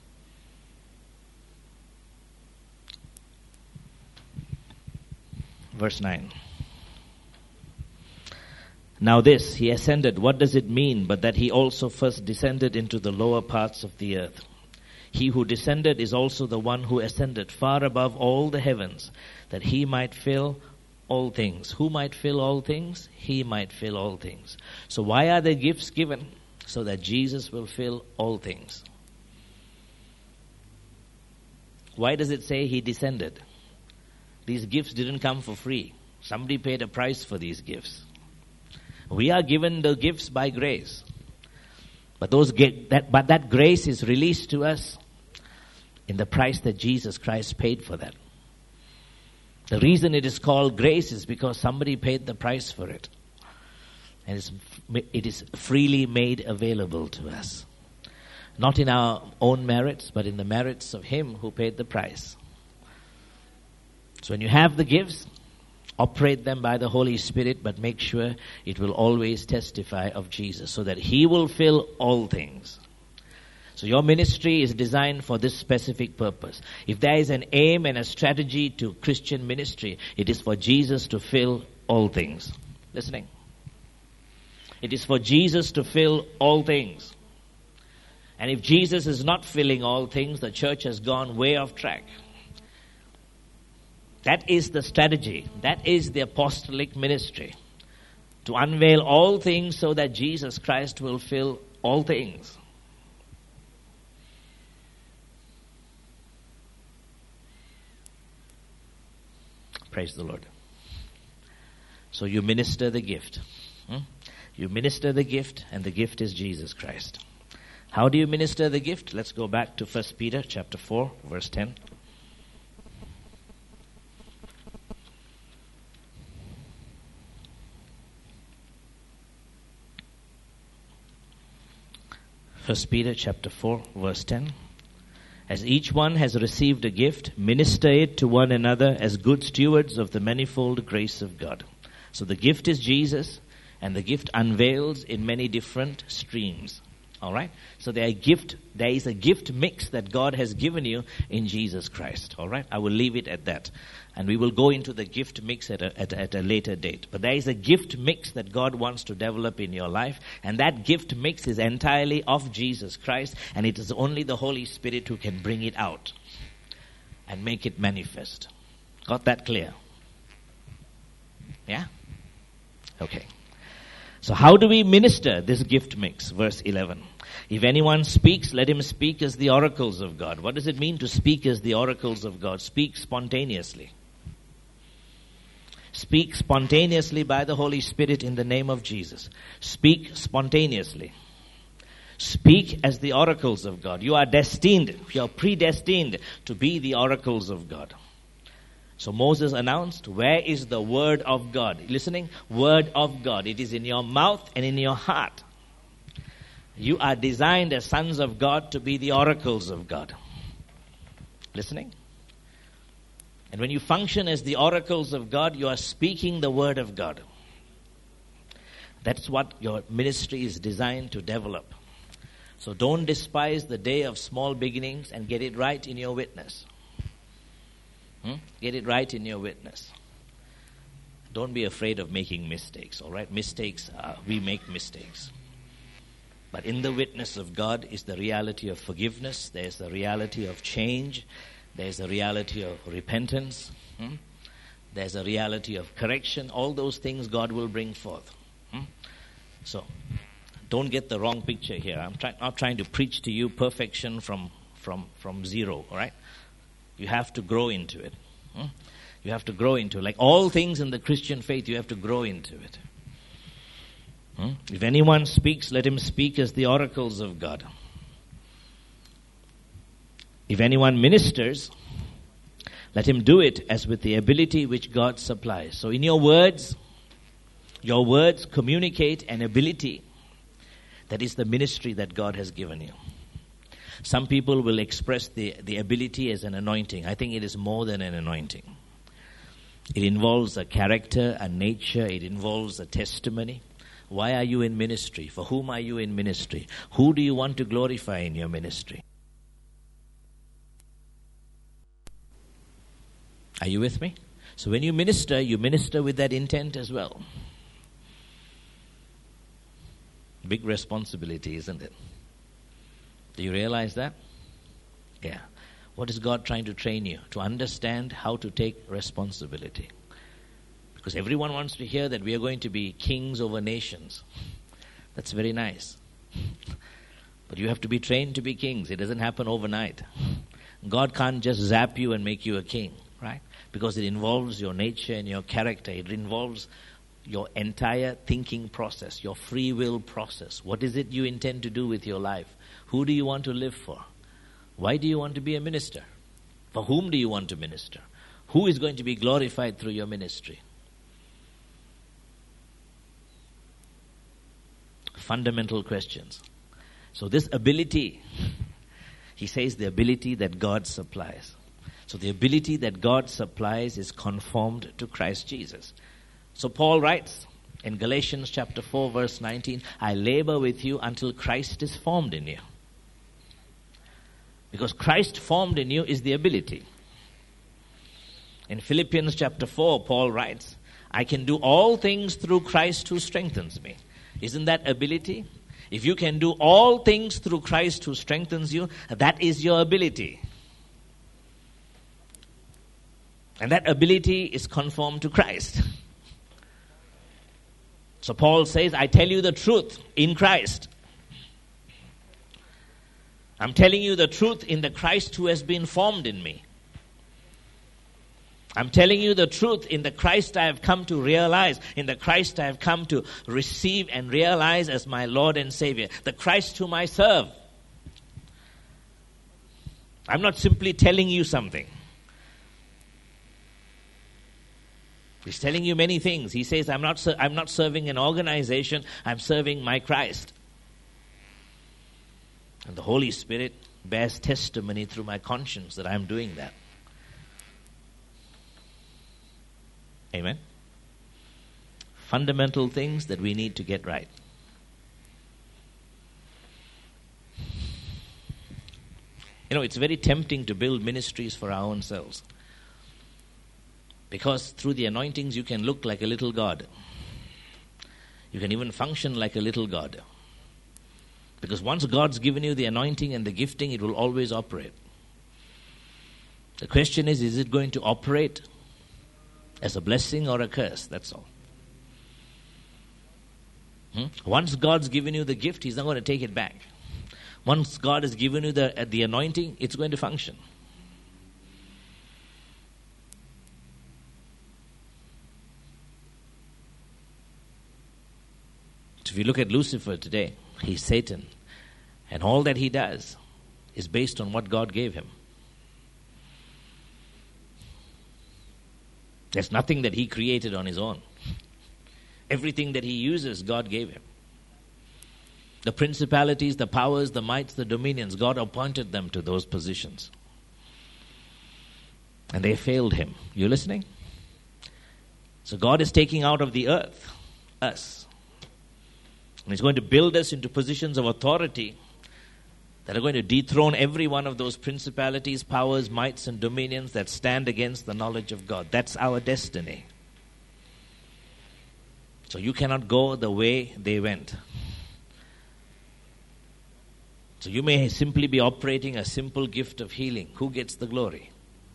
Verse 9. Now this, He ascended, what does it mean but that He also first descended into the lower parts of the earth? He who descended is also the one who ascended far above all the heavens, that He might fill all things. Who might fill all things? He might fill all things. So why are the gifts given? So that Jesus will fill all things. Why does it say He descended? These gifts didn't come for free. Somebody paid a price for these gifts. We are given the gifts by grace. But that grace is released to us in the price that Jesus Christ paid for that. The reason it is called grace is because somebody paid the price for it. And it is freely made available to us. Not in our own merits, but in the merits of Him who paid the price. So when you have the gifts, operate them by the Holy Spirit, but make sure it will always testify of Jesus, so that He will fill all things. So your ministry is designed for this specific purpose. If there is an aim and a strategy to Christian ministry, it is for Jesus to fill all things. Listening? It is for Jesus to fill all things. And if Jesus is not filling all things, the church has gone way off track. That is the strategy. That is the apostolic ministry. To unveil all things so that Jesus Christ will fill all things. Praise the Lord. So you minister the gift. You minister the gift, and the gift is Jesus Christ. How do you minister the gift? Let's go back to 1 Peter chapter 4, verse 10. First Peter chapter 4, verse 10. As each one has received a gift, minister it to one another as good stewards of the manifold grace of God. So the gift is Jesus, and the gift unveils in many different streams. All right? So there is a gift mix that God has given you in Jesus Christ. All right? I will leave it at that. And we will go into the gift mix at a later date. But there is a gift mix that God wants to develop in your life. And that gift mix is entirely of Jesus Christ. And it is only the Holy Spirit who can bring it out and make it manifest. Got that clear? Yeah? Okay. So how do we minister this gift mix? Verse 11. If anyone speaks, let him speak as the oracles of God. What does it mean to speak as the oracles of God? Speak spontaneously. Speak spontaneously by the Holy Spirit in the name of Jesus. Speak spontaneously. Speak as the oracles of God. You are destined, you are predestined to be the oracles of God. So Moses announced, where is the word of God? Listening? Word of God. It is in your mouth and in your heart. You are designed as sons of God to be the oracles of God. Listening? And when you function as the oracles of God, you are speaking the word of God. That's what your ministry is designed to develop. So don't despise the day of small beginnings and get it right in your witness. Get it right in your witness. Don't be afraid of making mistakes, all right? Mistakes, we make mistakes. But in the witness of God is the reality of forgiveness. There's the reality of change. There's the reality of repentance. There's a reality of correction. All those things God will bring forth. So, don't get the wrong picture here. I'm not trying to preach to you perfection from zero, all right? You have to grow into it. You have to grow into it. Like all things in the Christian faith, you have to grow into it. If anyone speaks, let him speak as the oracles of God. If anyone ministers, let him do it as with the ability which God supplies. So in your words communicate an ability that is the ministry that God has given you. Some people will express the ability as an anointing. I think it is more than an anointing. It involves a character, a nature. It involves a testimony. Why are you in ministry? For whom are you in ministry? Who do you want to glorify in your ministry? Are you with me? So when you minister with that intent as well. Big responsibility, isn't it? Do you realize that? Yeah. What is God trying to train you? To understand how to take responsibility. Because everyone wants to hear that we are going to be kings over nations. That's very nice. But you have to be trained to be kings. It doesn't happen overnight. God can't just zap you and make you a king, right? Because it involves your nature and your character. It involves your entire thinking process, your free will process. What is it you intend to do with your life? Who do you want to live for? Why do you want to be a minister? For whom do you want to minister? Who is going to be glorified through your ministry? Fundamental questions. So this ability, he says the ability that God supplies. So the ability that God supplies is conformed to Christ Jesus. So Paul writes in Galatians chapter 4 verse 19, I labor with you until Christ is formed in you. Because Christ formed in you is the ability. In Philippians chapter 4, Paul writes, I can do all things through Christ who strengthens me. Isn't that ability? If you can do all things through Christ who strengthens you, that is your ability. And that ability is conformed to Christ. So Paul says, I tell you the truth in Christ. I'm telling you the truth in the Christ who has been formed in me. I'm telling you the truth in the Christ I have come to realize, in the Christ I have come to receive and realize as my Lord and Savior, the Christ whom I serve. I'm not simply telling you something. He's telling you many things. He says, I'm not serving an organization, I'm serving my Christ. And the Holy Spirit bears testimony through my conscience that I'm doing that. Amen. Fundamental things that we need to get right. It's very tempting to build ministries for our own selves. Because through the anointings you can look like a little God. You can even function like a little God. Because once God's given you the anointing and the gifting, it will always operate. The question is it going to operate as a blessing or a curse? That's all. Once God's given you the gift, He's not going to take it back. Once God has given you the anointing, it's going to function. So if you look at Lucifer today, he's Satan. And all that he does is based on what God gave him. There's nothing that he created on his own. Everything that he uses, God gave him. The principalities, the powers, the mights, the dominions, God appointed them to those positions. And they failed him. You listening? So God is taking out of the earth us. And he's going to build us into positions of authority that are going to dethrone every one of those principalities, powers, mights, and dominions that stand against the knowledge of God. That's our destiny. So you cannot go the way they went. So you may simply be operating a simple gift of healing. Who gets the glory?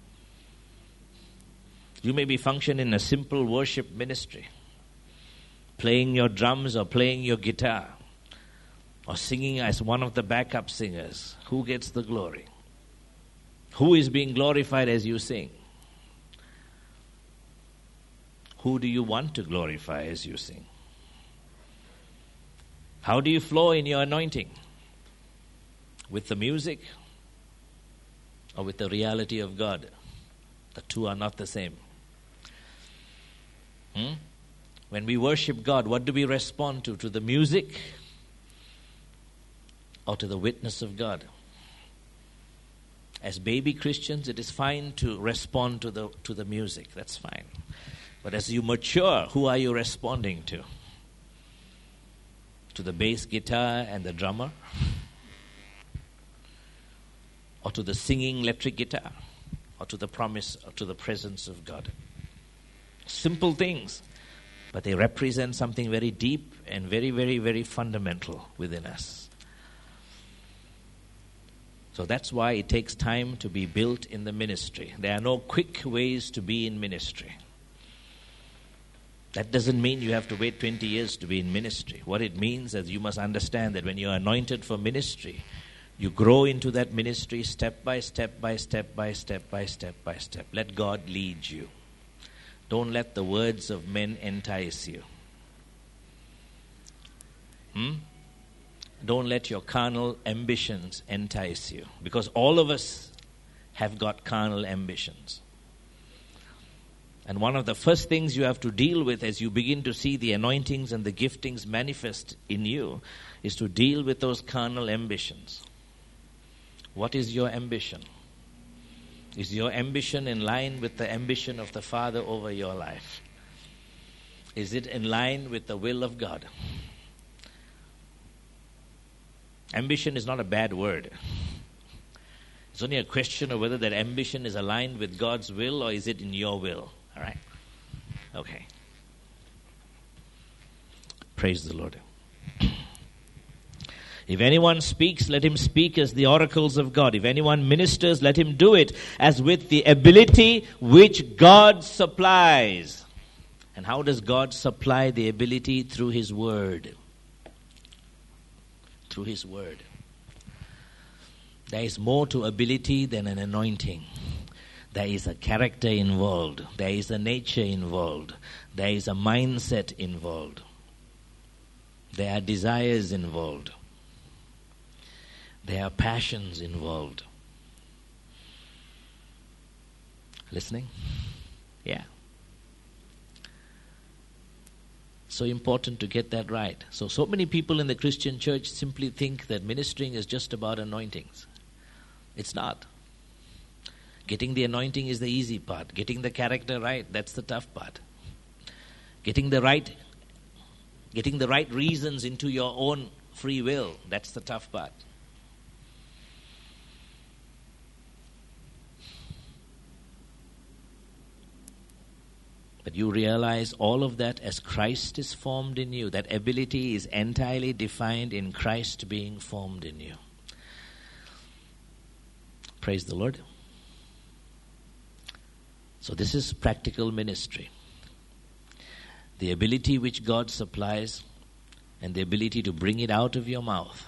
You may be functioning in a simple worship ministry, playing your drums or playing your guitar, or singing as one of the backup singers. Who gets the glory? Who is being glorified as you sing? Who do you want to glorify as you sing? How do you flow in your anointing? With the music or with the reality of God? The two are not the same. When we worship God, what do we respond to? To the music or to the witness of God? As baby Christians, it is fine to respond to the music. That's fine. But as you mature, who are you responding to? To the bass guitar and the drummer? Or to the singing electric guitar? Or to the promise or to the presence of God? Simple things, but they represent something very deep and very, very, very fundamental within us. So that's why it takes time to be built in the ministry. There are no quick ways to be in ministry. That doesn't mean you have to wait 20 years to be in ministry. What it means is you must understand that when you are anointed for ministry, you grow into that ministry step by step by step by step by step by step. Let God lead you. Don't let the words of men entice you. Don't let your carnal ambitions entice you. Because all of us have got carnal ambitions. And one of the first things you have to deal with as you begin to see the anointings and the giftings manifest in you is to deal with those carnal ambitions. What is your ambition? Is your ambition in line with the ambition of the Father over your life? Is it in line with the will of God? Ambition is not a bad word. It's only a question of whether that ambition is aligned with God's will or is it in your will. All right? Okay. Praise the Lord. If anyone speaks, let him speak as the oracles of God. If anyone ministers, let him do it as with the ability which God supplies. And how does God supply the ability? Through His Word. Through His Word. There is more to ability than an anointing. There is a character involved. There is a nature involved. There is a mindset involved. There are desires involved. There are passions involved. Listening? Yeah. So important to get that right. So many people in the Christian church simply think that ministering is just about anointings. It's not. Getting the anointing is the easy part. Getting the character right, that's the tough part. Getting the right reasons into your own free will, that's the tough part. But you realize all of that as Christ is formed in you. That ability is entirely defined in Christ being formed in you. Praise the Lord. So this is practical ministry. The ability which God supplies and the ability to bring it out of your mouth.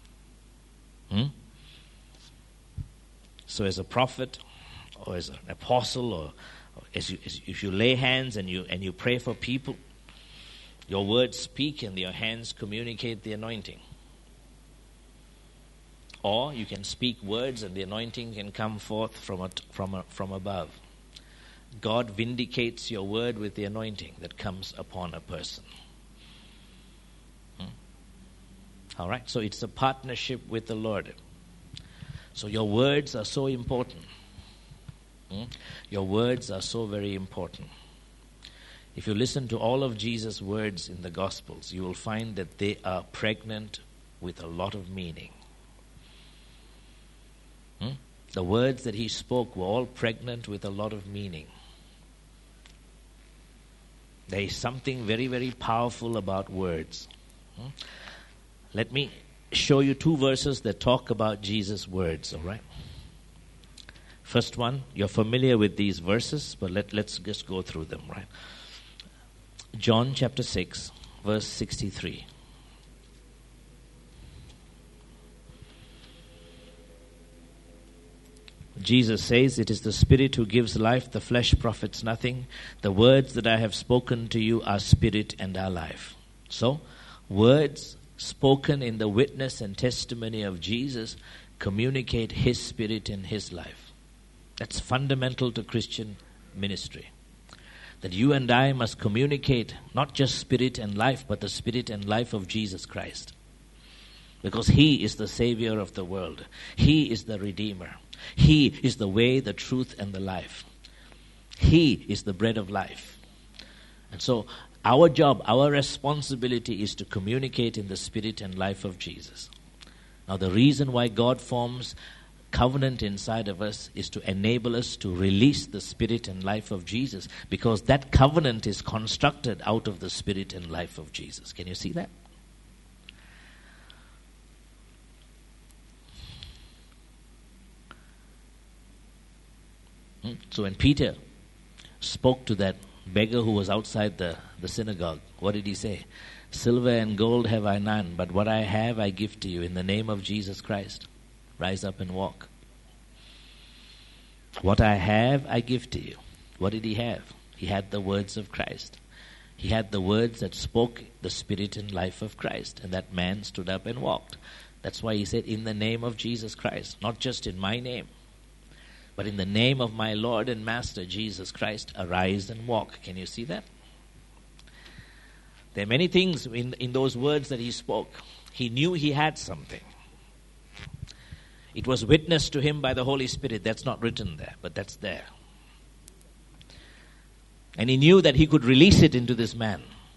So as a prophet or as an apostle or if you lay hands and you pray for people, your words speak and your hands communicate the anointing. Or you can speak words and the anointing can come forth from above. God vindicates your word with the anointing that comes upon a person. All right, so it's a partnership with the Lord. So your words are so important. Your words are so very important. If you listen to all of Jesus' words in the Gospels, you will find that they are pregnant with a lot of meaning. The words that he spoke were all pregnant with a lot of meaning. There is something very, very powerful about words. Let me show you two verses that talk about Jesus' words, all right? First one, you're familiar with these verses, but let's just go through them, right? John chapter 6, verse 63. Jesus says, "It is the Spirit who gives life, the flesh profits nothing. The words that I have spoken to you are spirit and are life." So, words spoken in the witness and testimony of Jesus communicate his spirit and his life. That's fundamental to Christian ministry. That you and I must communicate not just spirit and life, but the spirit and life of Jesus Christ. Because he is the Savior of the world. He is the Redeemer. He is the way, the truth, and the life. He is the bread of life. And so our job, our responsibility is to communicate in the spirit and life of Jesus. Now the reason why God forms covenant inside of us is to enable us to release the spirit and life of Jesus, because that covenant is constructed out of the spirit and life of Jesus. Can you see that? So when Peter spoke to that beggar who was outside the synagogue, what did he say? "Silver and gold have I none, but what I have I give to you. In the name of Jesus Christ, rise up and walk." What I have I give to you. What did he have? He had the words of Christ. He had the words that spoke the spirit and life of Christ. And that man stood up and walked. That's why he said, "In the name of Jesus Christ." Not just in my name, but in the name of my Lord and Master Jesus Christ, arise and walk. Can you see that? There are many things in those words that he spoke. He knew he had something. It was witnessed to him by the Holy Spirit. That's not written there, but that's there. And he knew that he could release it into this man,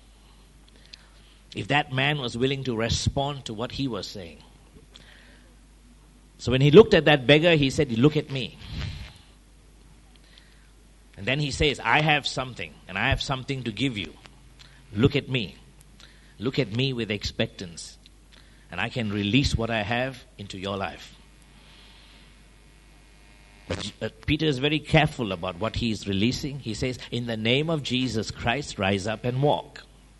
if that man was willing to respond to what he was saying. So when he looked at that beggar, he said, "Look at me." And then he says, "I have something, and I have something to give you. Look at me. Look at me with expectance, and I can release what I have into your life." But Peter is very careful about what he is releasing. He says, "In the name of Jesus Christ, rise up and walk."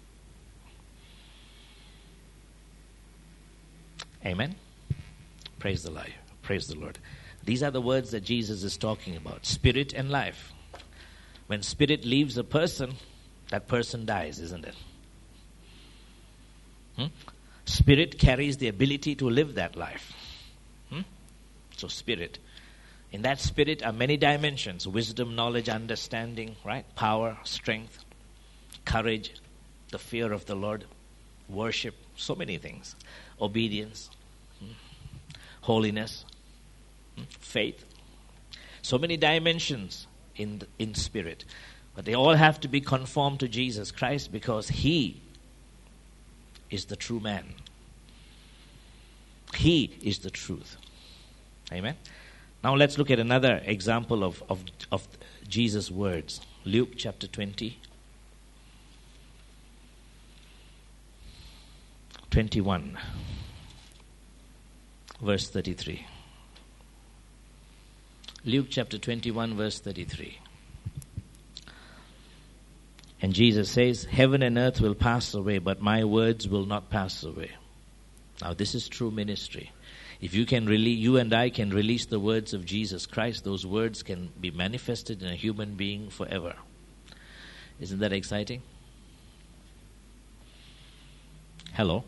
Amen. Praise the Lord. Praise the Lord. These are the words that Jesus is talking about. Spirit and life. When spirit leaves a person, that person dies, isn't it? Spirit carries the ability to live that life. So spirit. In that spirit are many dimensions: wisdom, knowledge, understanding, right? Power, strength, courage, the fear of the Lord, worship, so many things. Obedience, holiness, faith. So many dimensions in spirit. But they all have to be conformed to Jesus Christ, because he is the true man. He is the truth. Amen. Now let's look at another example of Jesus' words. Luke chapter 20. 21. Verse 33. Luke chapter 21, verse 33. And Jesus says, "Heaven and earth will pass away, but my words will not pass away." Now this is true ministry. If you and I can release the words of Jesus Christ, those words can be manifested in a human being forever. Isn't that exciting? Hello?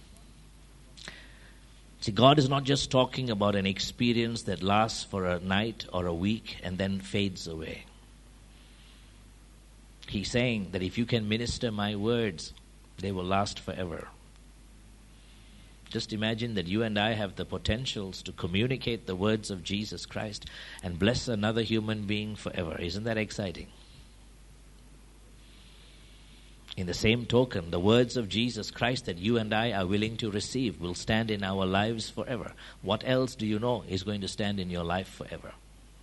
See, God is not just talking about an experience that lasts for a night or a week and then fades away. He's saying that if you can minister my words, they will last forever. Just imagine that you and I have the potentials to communicate the words of Jesus Christ and bless another human being forever. Isn't that exciting? In the same token, the words of Jesus Christ that you and I are willing to receive will stand in our lives forever. What else do you know is going to stand in your life forever?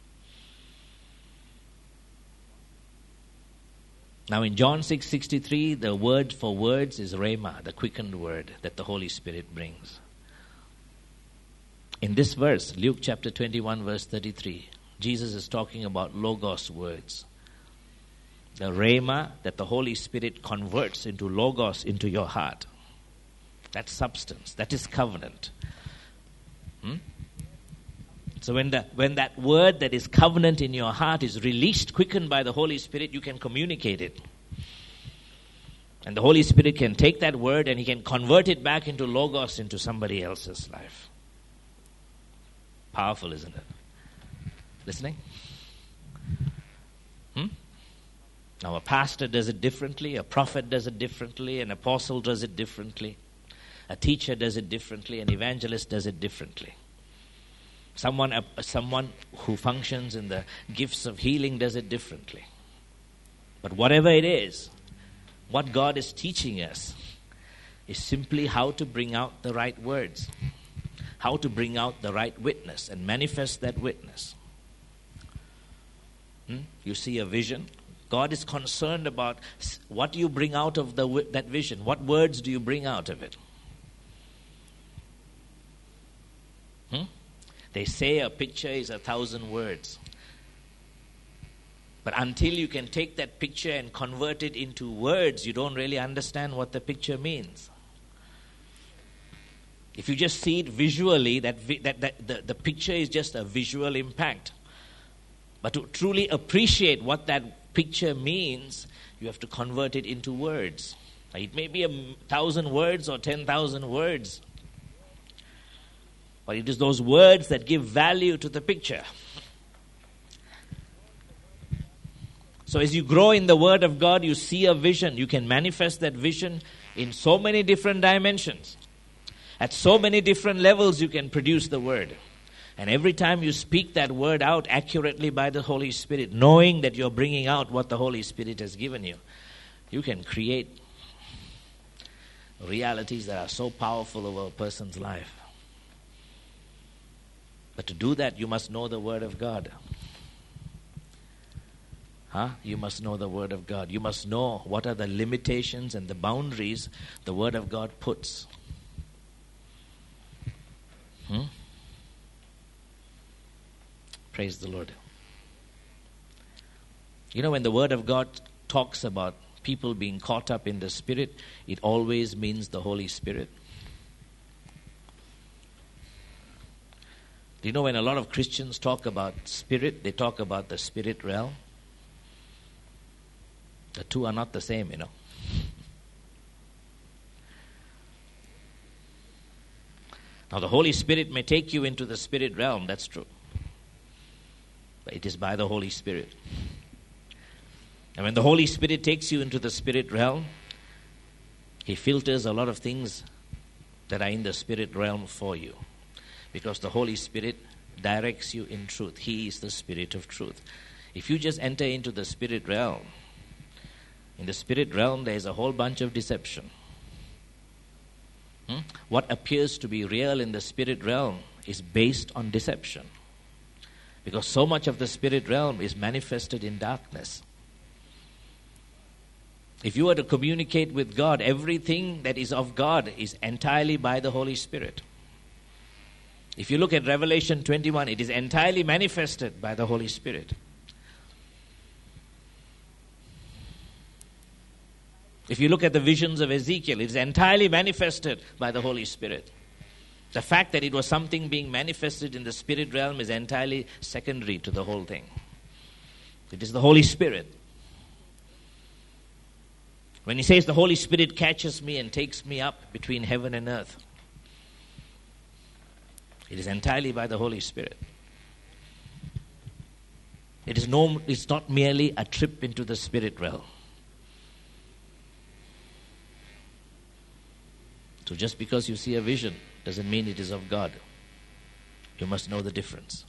Now in John 6:63, the word for words is rhema, the quickened word that the Holy Spirit brings. In this verse, Luke chapter 21 verse 33, Jesus is talking about logos words. The rhema that the Holy Spirit converts into logos into your heart. That's substance. That is covenant. So when that word that is covenant in your heart is released, quickened by the Holy Spirit, you can communicate it. And the Holy Spirit can take that word and He can convert it back into logos into somebody else's life. Powerful, isn't it? Listening? Now a pastor does it differently, a prophet does it differently, an apostle does it differently, a teacher does it differently, an evangelist does it differently. Someone who functions in the gifts of healing does it differently. But whatever it is, what God is teaching us is simply how to bring out the right words, how to bring out the right witness and manifest that witness. You see a vision. God is concerned about what you bring out of that vision. What words do you bring out of it? They say a picture is 1,000 words. But until you can take that picture and convert it into words, you don't really understand what the picture means. If you just see it visually, the picture is just a visual impact. But to truly appreciate what that picture means, you have to convert it into words. It may be 1,000 words or 10,000 words. But it is those words that give value to the picture. So as you grow in the Word of God, you see a vision. You can manifest that vision in so many different dimensions. At so many different levels, you can produce the Word. And every time you speak that Word out accurately by the Holy Spirit, knowing that you're bringing out what the Holy Spirit has given you, you can create realities that are so powerful over a person's life. But to do that, you must know the Word of God. You must know the Word of God. You must know what are the limitations and the boundaries the Word of God puts. Praise the Lord. You know, when the Word of God talks about people being caught up in the Spirit, it always means the Holy Spirit. Do you know when a lot of Christians talk about spirit, they talk about the spirit realm? The two are not the same, you know. Now the Holy Spirit may take you into the spirit realm, that's true. But it is by the Holy Spirit. And when the Holy Spirit takes you into the spirit realm, He filters a lot of things that are in the spirit realm for you. Because the Holy Spirit directs you in truth. He is the Spirit of truth. If you just enter into the spirit realm, in the spirit realm there is a whole bunch of deception. What appears to be real in the spirit realm is based on deception. Because so much of the spirit realm is manifested in darkness. If you were to communicate with God, everything that is of God is entirely by the Holy Spirit. If you look at Revelation 21, it is entirely manifested by the Holy Spirit. If you look at the visions of Ezekiel, it is entirely manifested by the Holy Spirit. The fact that it was something being manifested in the spirit realm is entirely secondary to the whole thing. It is the Holy Spirit. When He says the Holy Spirit catches me and takes me up between heaven and earth, it is entirely by the Holy Spirit. It's not merely a trip into the spirit realm. So just because you see a vision doesn't mean it is of God. You must know the difference.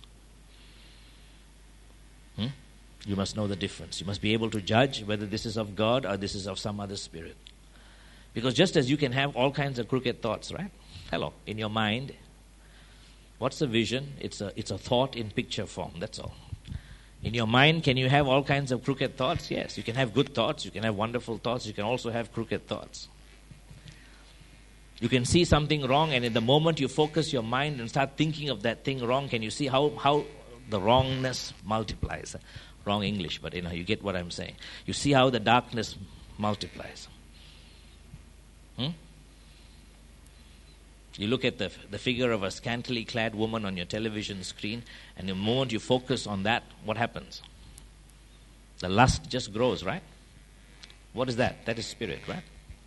You must know the difference. You must be able to judge whether this is of God or this is of some other spirit. Because just as you can have all kinds of crooked thoughts, right? Hello, in your mind. What's a vision? It's a thought in picture form, that's all. In your mind, can you have all kinds of crooked thoughts? Yes, you can have good thoughts, you can have wonderful thoughts, you can also have crooked thoughts. You can see something wrong, and in the moment you focus your mind and start thinking of that thing wrong, can you see how the wrongness multiplies? Wrong English, but you get what I'm saying. You see how the darkness multiplies. You look at the figure of a scantily clad woman on your television screen, and the moment you focus on that, what happens? The lust just grows, right? What is that? That is spirit, right?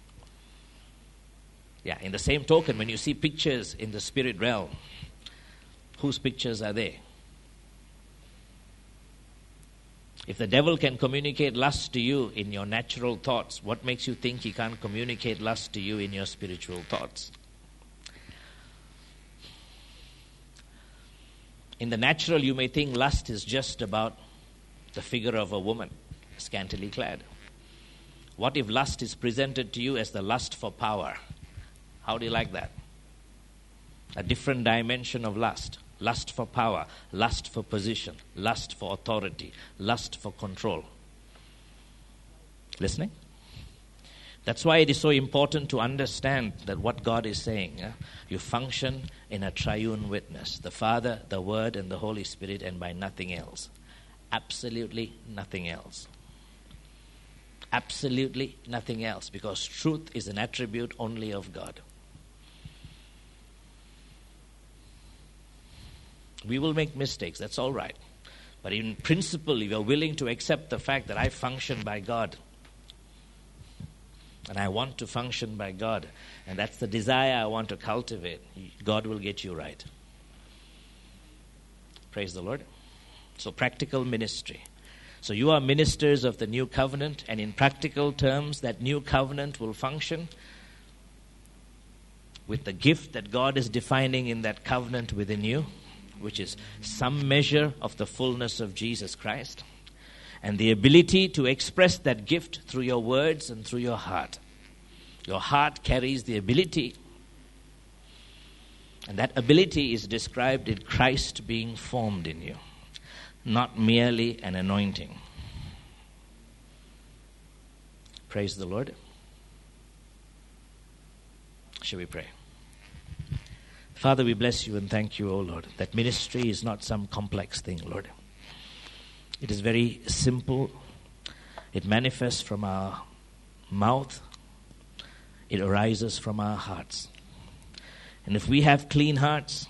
Yeah, in the same token, when you see pictures in the spirit realm, whose pictures are they? If the devil can communicate lust to you in your natural thoughts, what makes you think he can't communicate lust to you in your spiritual thoughts? In the natural, you may think lust is just about the figure of a woman, scantily clad. What if lust is presented to you as the lust for power? How do you like that? A different dimension of lust. Lust for power, lust for position, lust for authority, lust for control. Listening? That's why it is so important to understand that what God is saying. You function in a triune witness. The Father, the Word, and the Holy Spirit, and by nothing else. Absolutely nothing else. Absolutely nothing else. Because truth is an attribute only of God. We will make mistakes, that's all right. But in principle, if you're willing to accept the fact that I function by God, and I want to function by God, and that's the desire I want to cultivate, God will get you right. Praise the Lord. So practical ministry. So you are ministers of the new covenant, and in practical terms, that new covenant will function with the gift that God is defining in that covenant within you, which is some measure of the fullness of Jesus Christ, and the ability to express that gift through your words and through your heart. Your heart carries the ability, and that ability is described in Christ being formed in you, not merely an anointing. Praise the Lord. Shall we pray? Father, we bless you and thank you, O Lord, that ministry is not some complex thing, Lord. It is very simple. It manifests from our mouth. It arises from our hearts. And if we have clean hearts,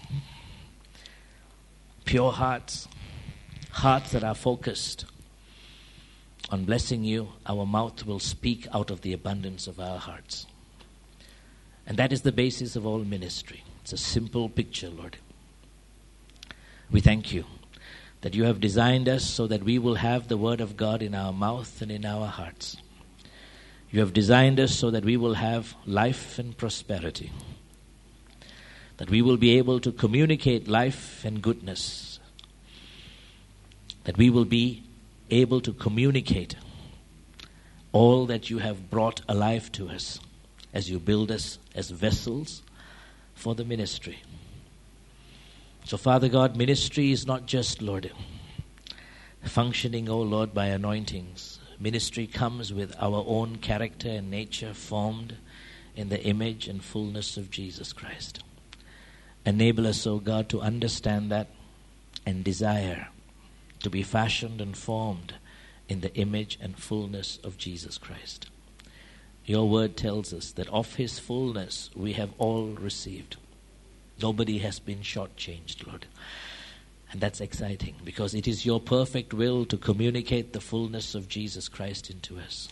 pure hearts, hearts that are focused on blessing you, our mouth will speak out of the abundance of our hearts. And that is the basis of all ministry. It's a simple picture, Lord. We thank you that you have designed us so that we will have the word of God in our mouth and in our hearts. You have designed us so that we will have life and prosperity, that we will be able to communicate life and goodness, that we will be able to communicate all that you have brought alive to us as you build us as vessels for the ministry. So, Father God, ministry is not just, Lord, functioning, oh Lord, by anointings. Ministry comes with our own character and nature formed in the image and fullness of Jesus Christ. Enable us, oh God, to understand that and desire to be fashioned and formed in the image and fullness of Jesus Christ. Your word tells us that of his fullness we have all received. Nobody has been shortchanged, Lord. And that's exciting because it is your perfect will to communicate the fullness of Jesus Christ into us.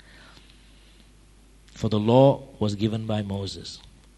For the law was given by Moses,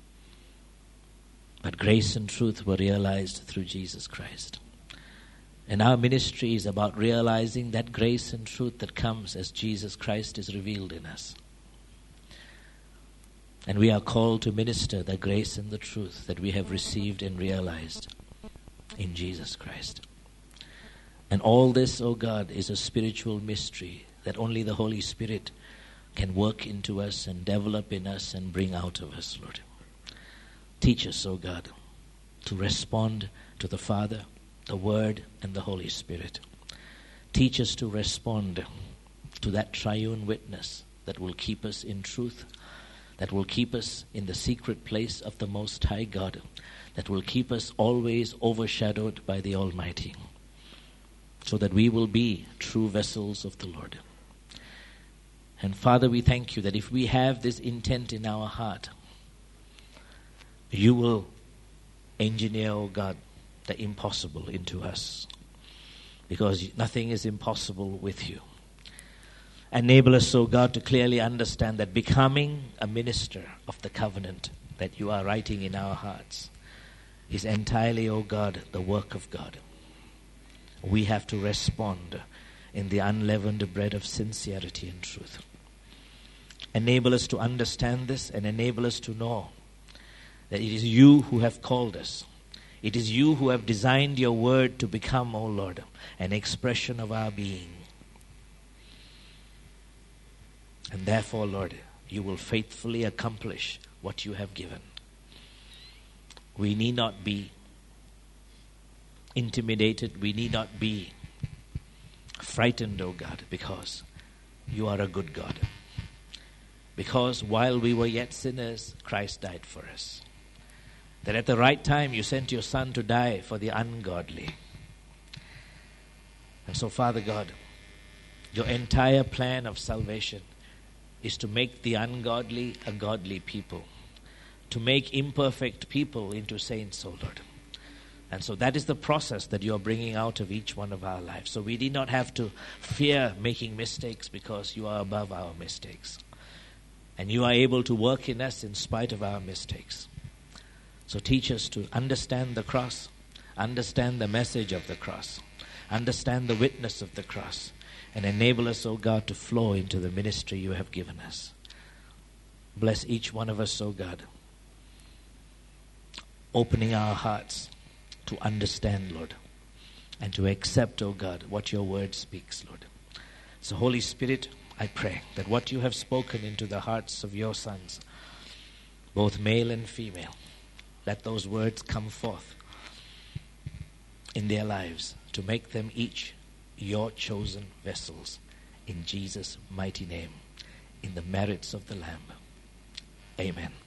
but grace and truth were realized through Jesus Christ. And our ministry is about realizing that grace and truth that comes as Jesus Christ is revealed in us. And we are called to minister the grace and the truth that we have received and realized in Jesus Christ. And all this, O God, is a spiritual mystery that only the Holy Spirit can work into us and develop in us and bring out of us, Lord. Teach us, O God, to respond to the Father, the Word, and the Holy Spirit. Teach us to respond to that triune witness that will keep us in truth, that will keep us in the secret place of the Most High God, that will keep us always overshadowed by the Almighty, so that we will be true vessels of the Lord. And Father, we thank you that if we have this intent in our heart, you will engineer, O God, the impossible into us, because nothing is impossible with you. Enable us, O God, to clearly understand that becoming a minister of the covenant that you are writing in our hearts is entirely, O God, the work of God. We have to respond in the unleavened bread of sincerity and truth. Enable us to understand this and enable us to know that it is you who have called us. It is you who have designed your word to become, O Lord, an expression of our being. And therefore, Lord, you will faithfully accomplish what you have given. We need not be intimidated. We need not be frightened, O God, because you are a good God. Because while we were yet sinners, Christ died for us. That at the right time you sent your Son to die for the ungodly. And so, Father God, your entire plan of salvation is to make the ungodly a godly people, to make imperfect people into saints, O Lord. And so that is the process that you are bringing out of each one of our lives. So we did not have to fear making mistakes because you are above our mistakes. And you are able to work in us in spite of our mistakes. So teach us to understand the cross, understand the message of the cross, understand the witness of the cross, and enable us, O God, to flow into the ministry you have given us. Bless each one of us, O God, opening our hearts to understand, Lord, and to accept, O God, what your word speaks, Lord. So, Holy Spirit, I pray that what you have spoken into the hearts of your sons, both male and female, let those words come forth in their lives to make them each your chosen vessels, in Jesus' mighty name, in the merits of the Lamb. Amen.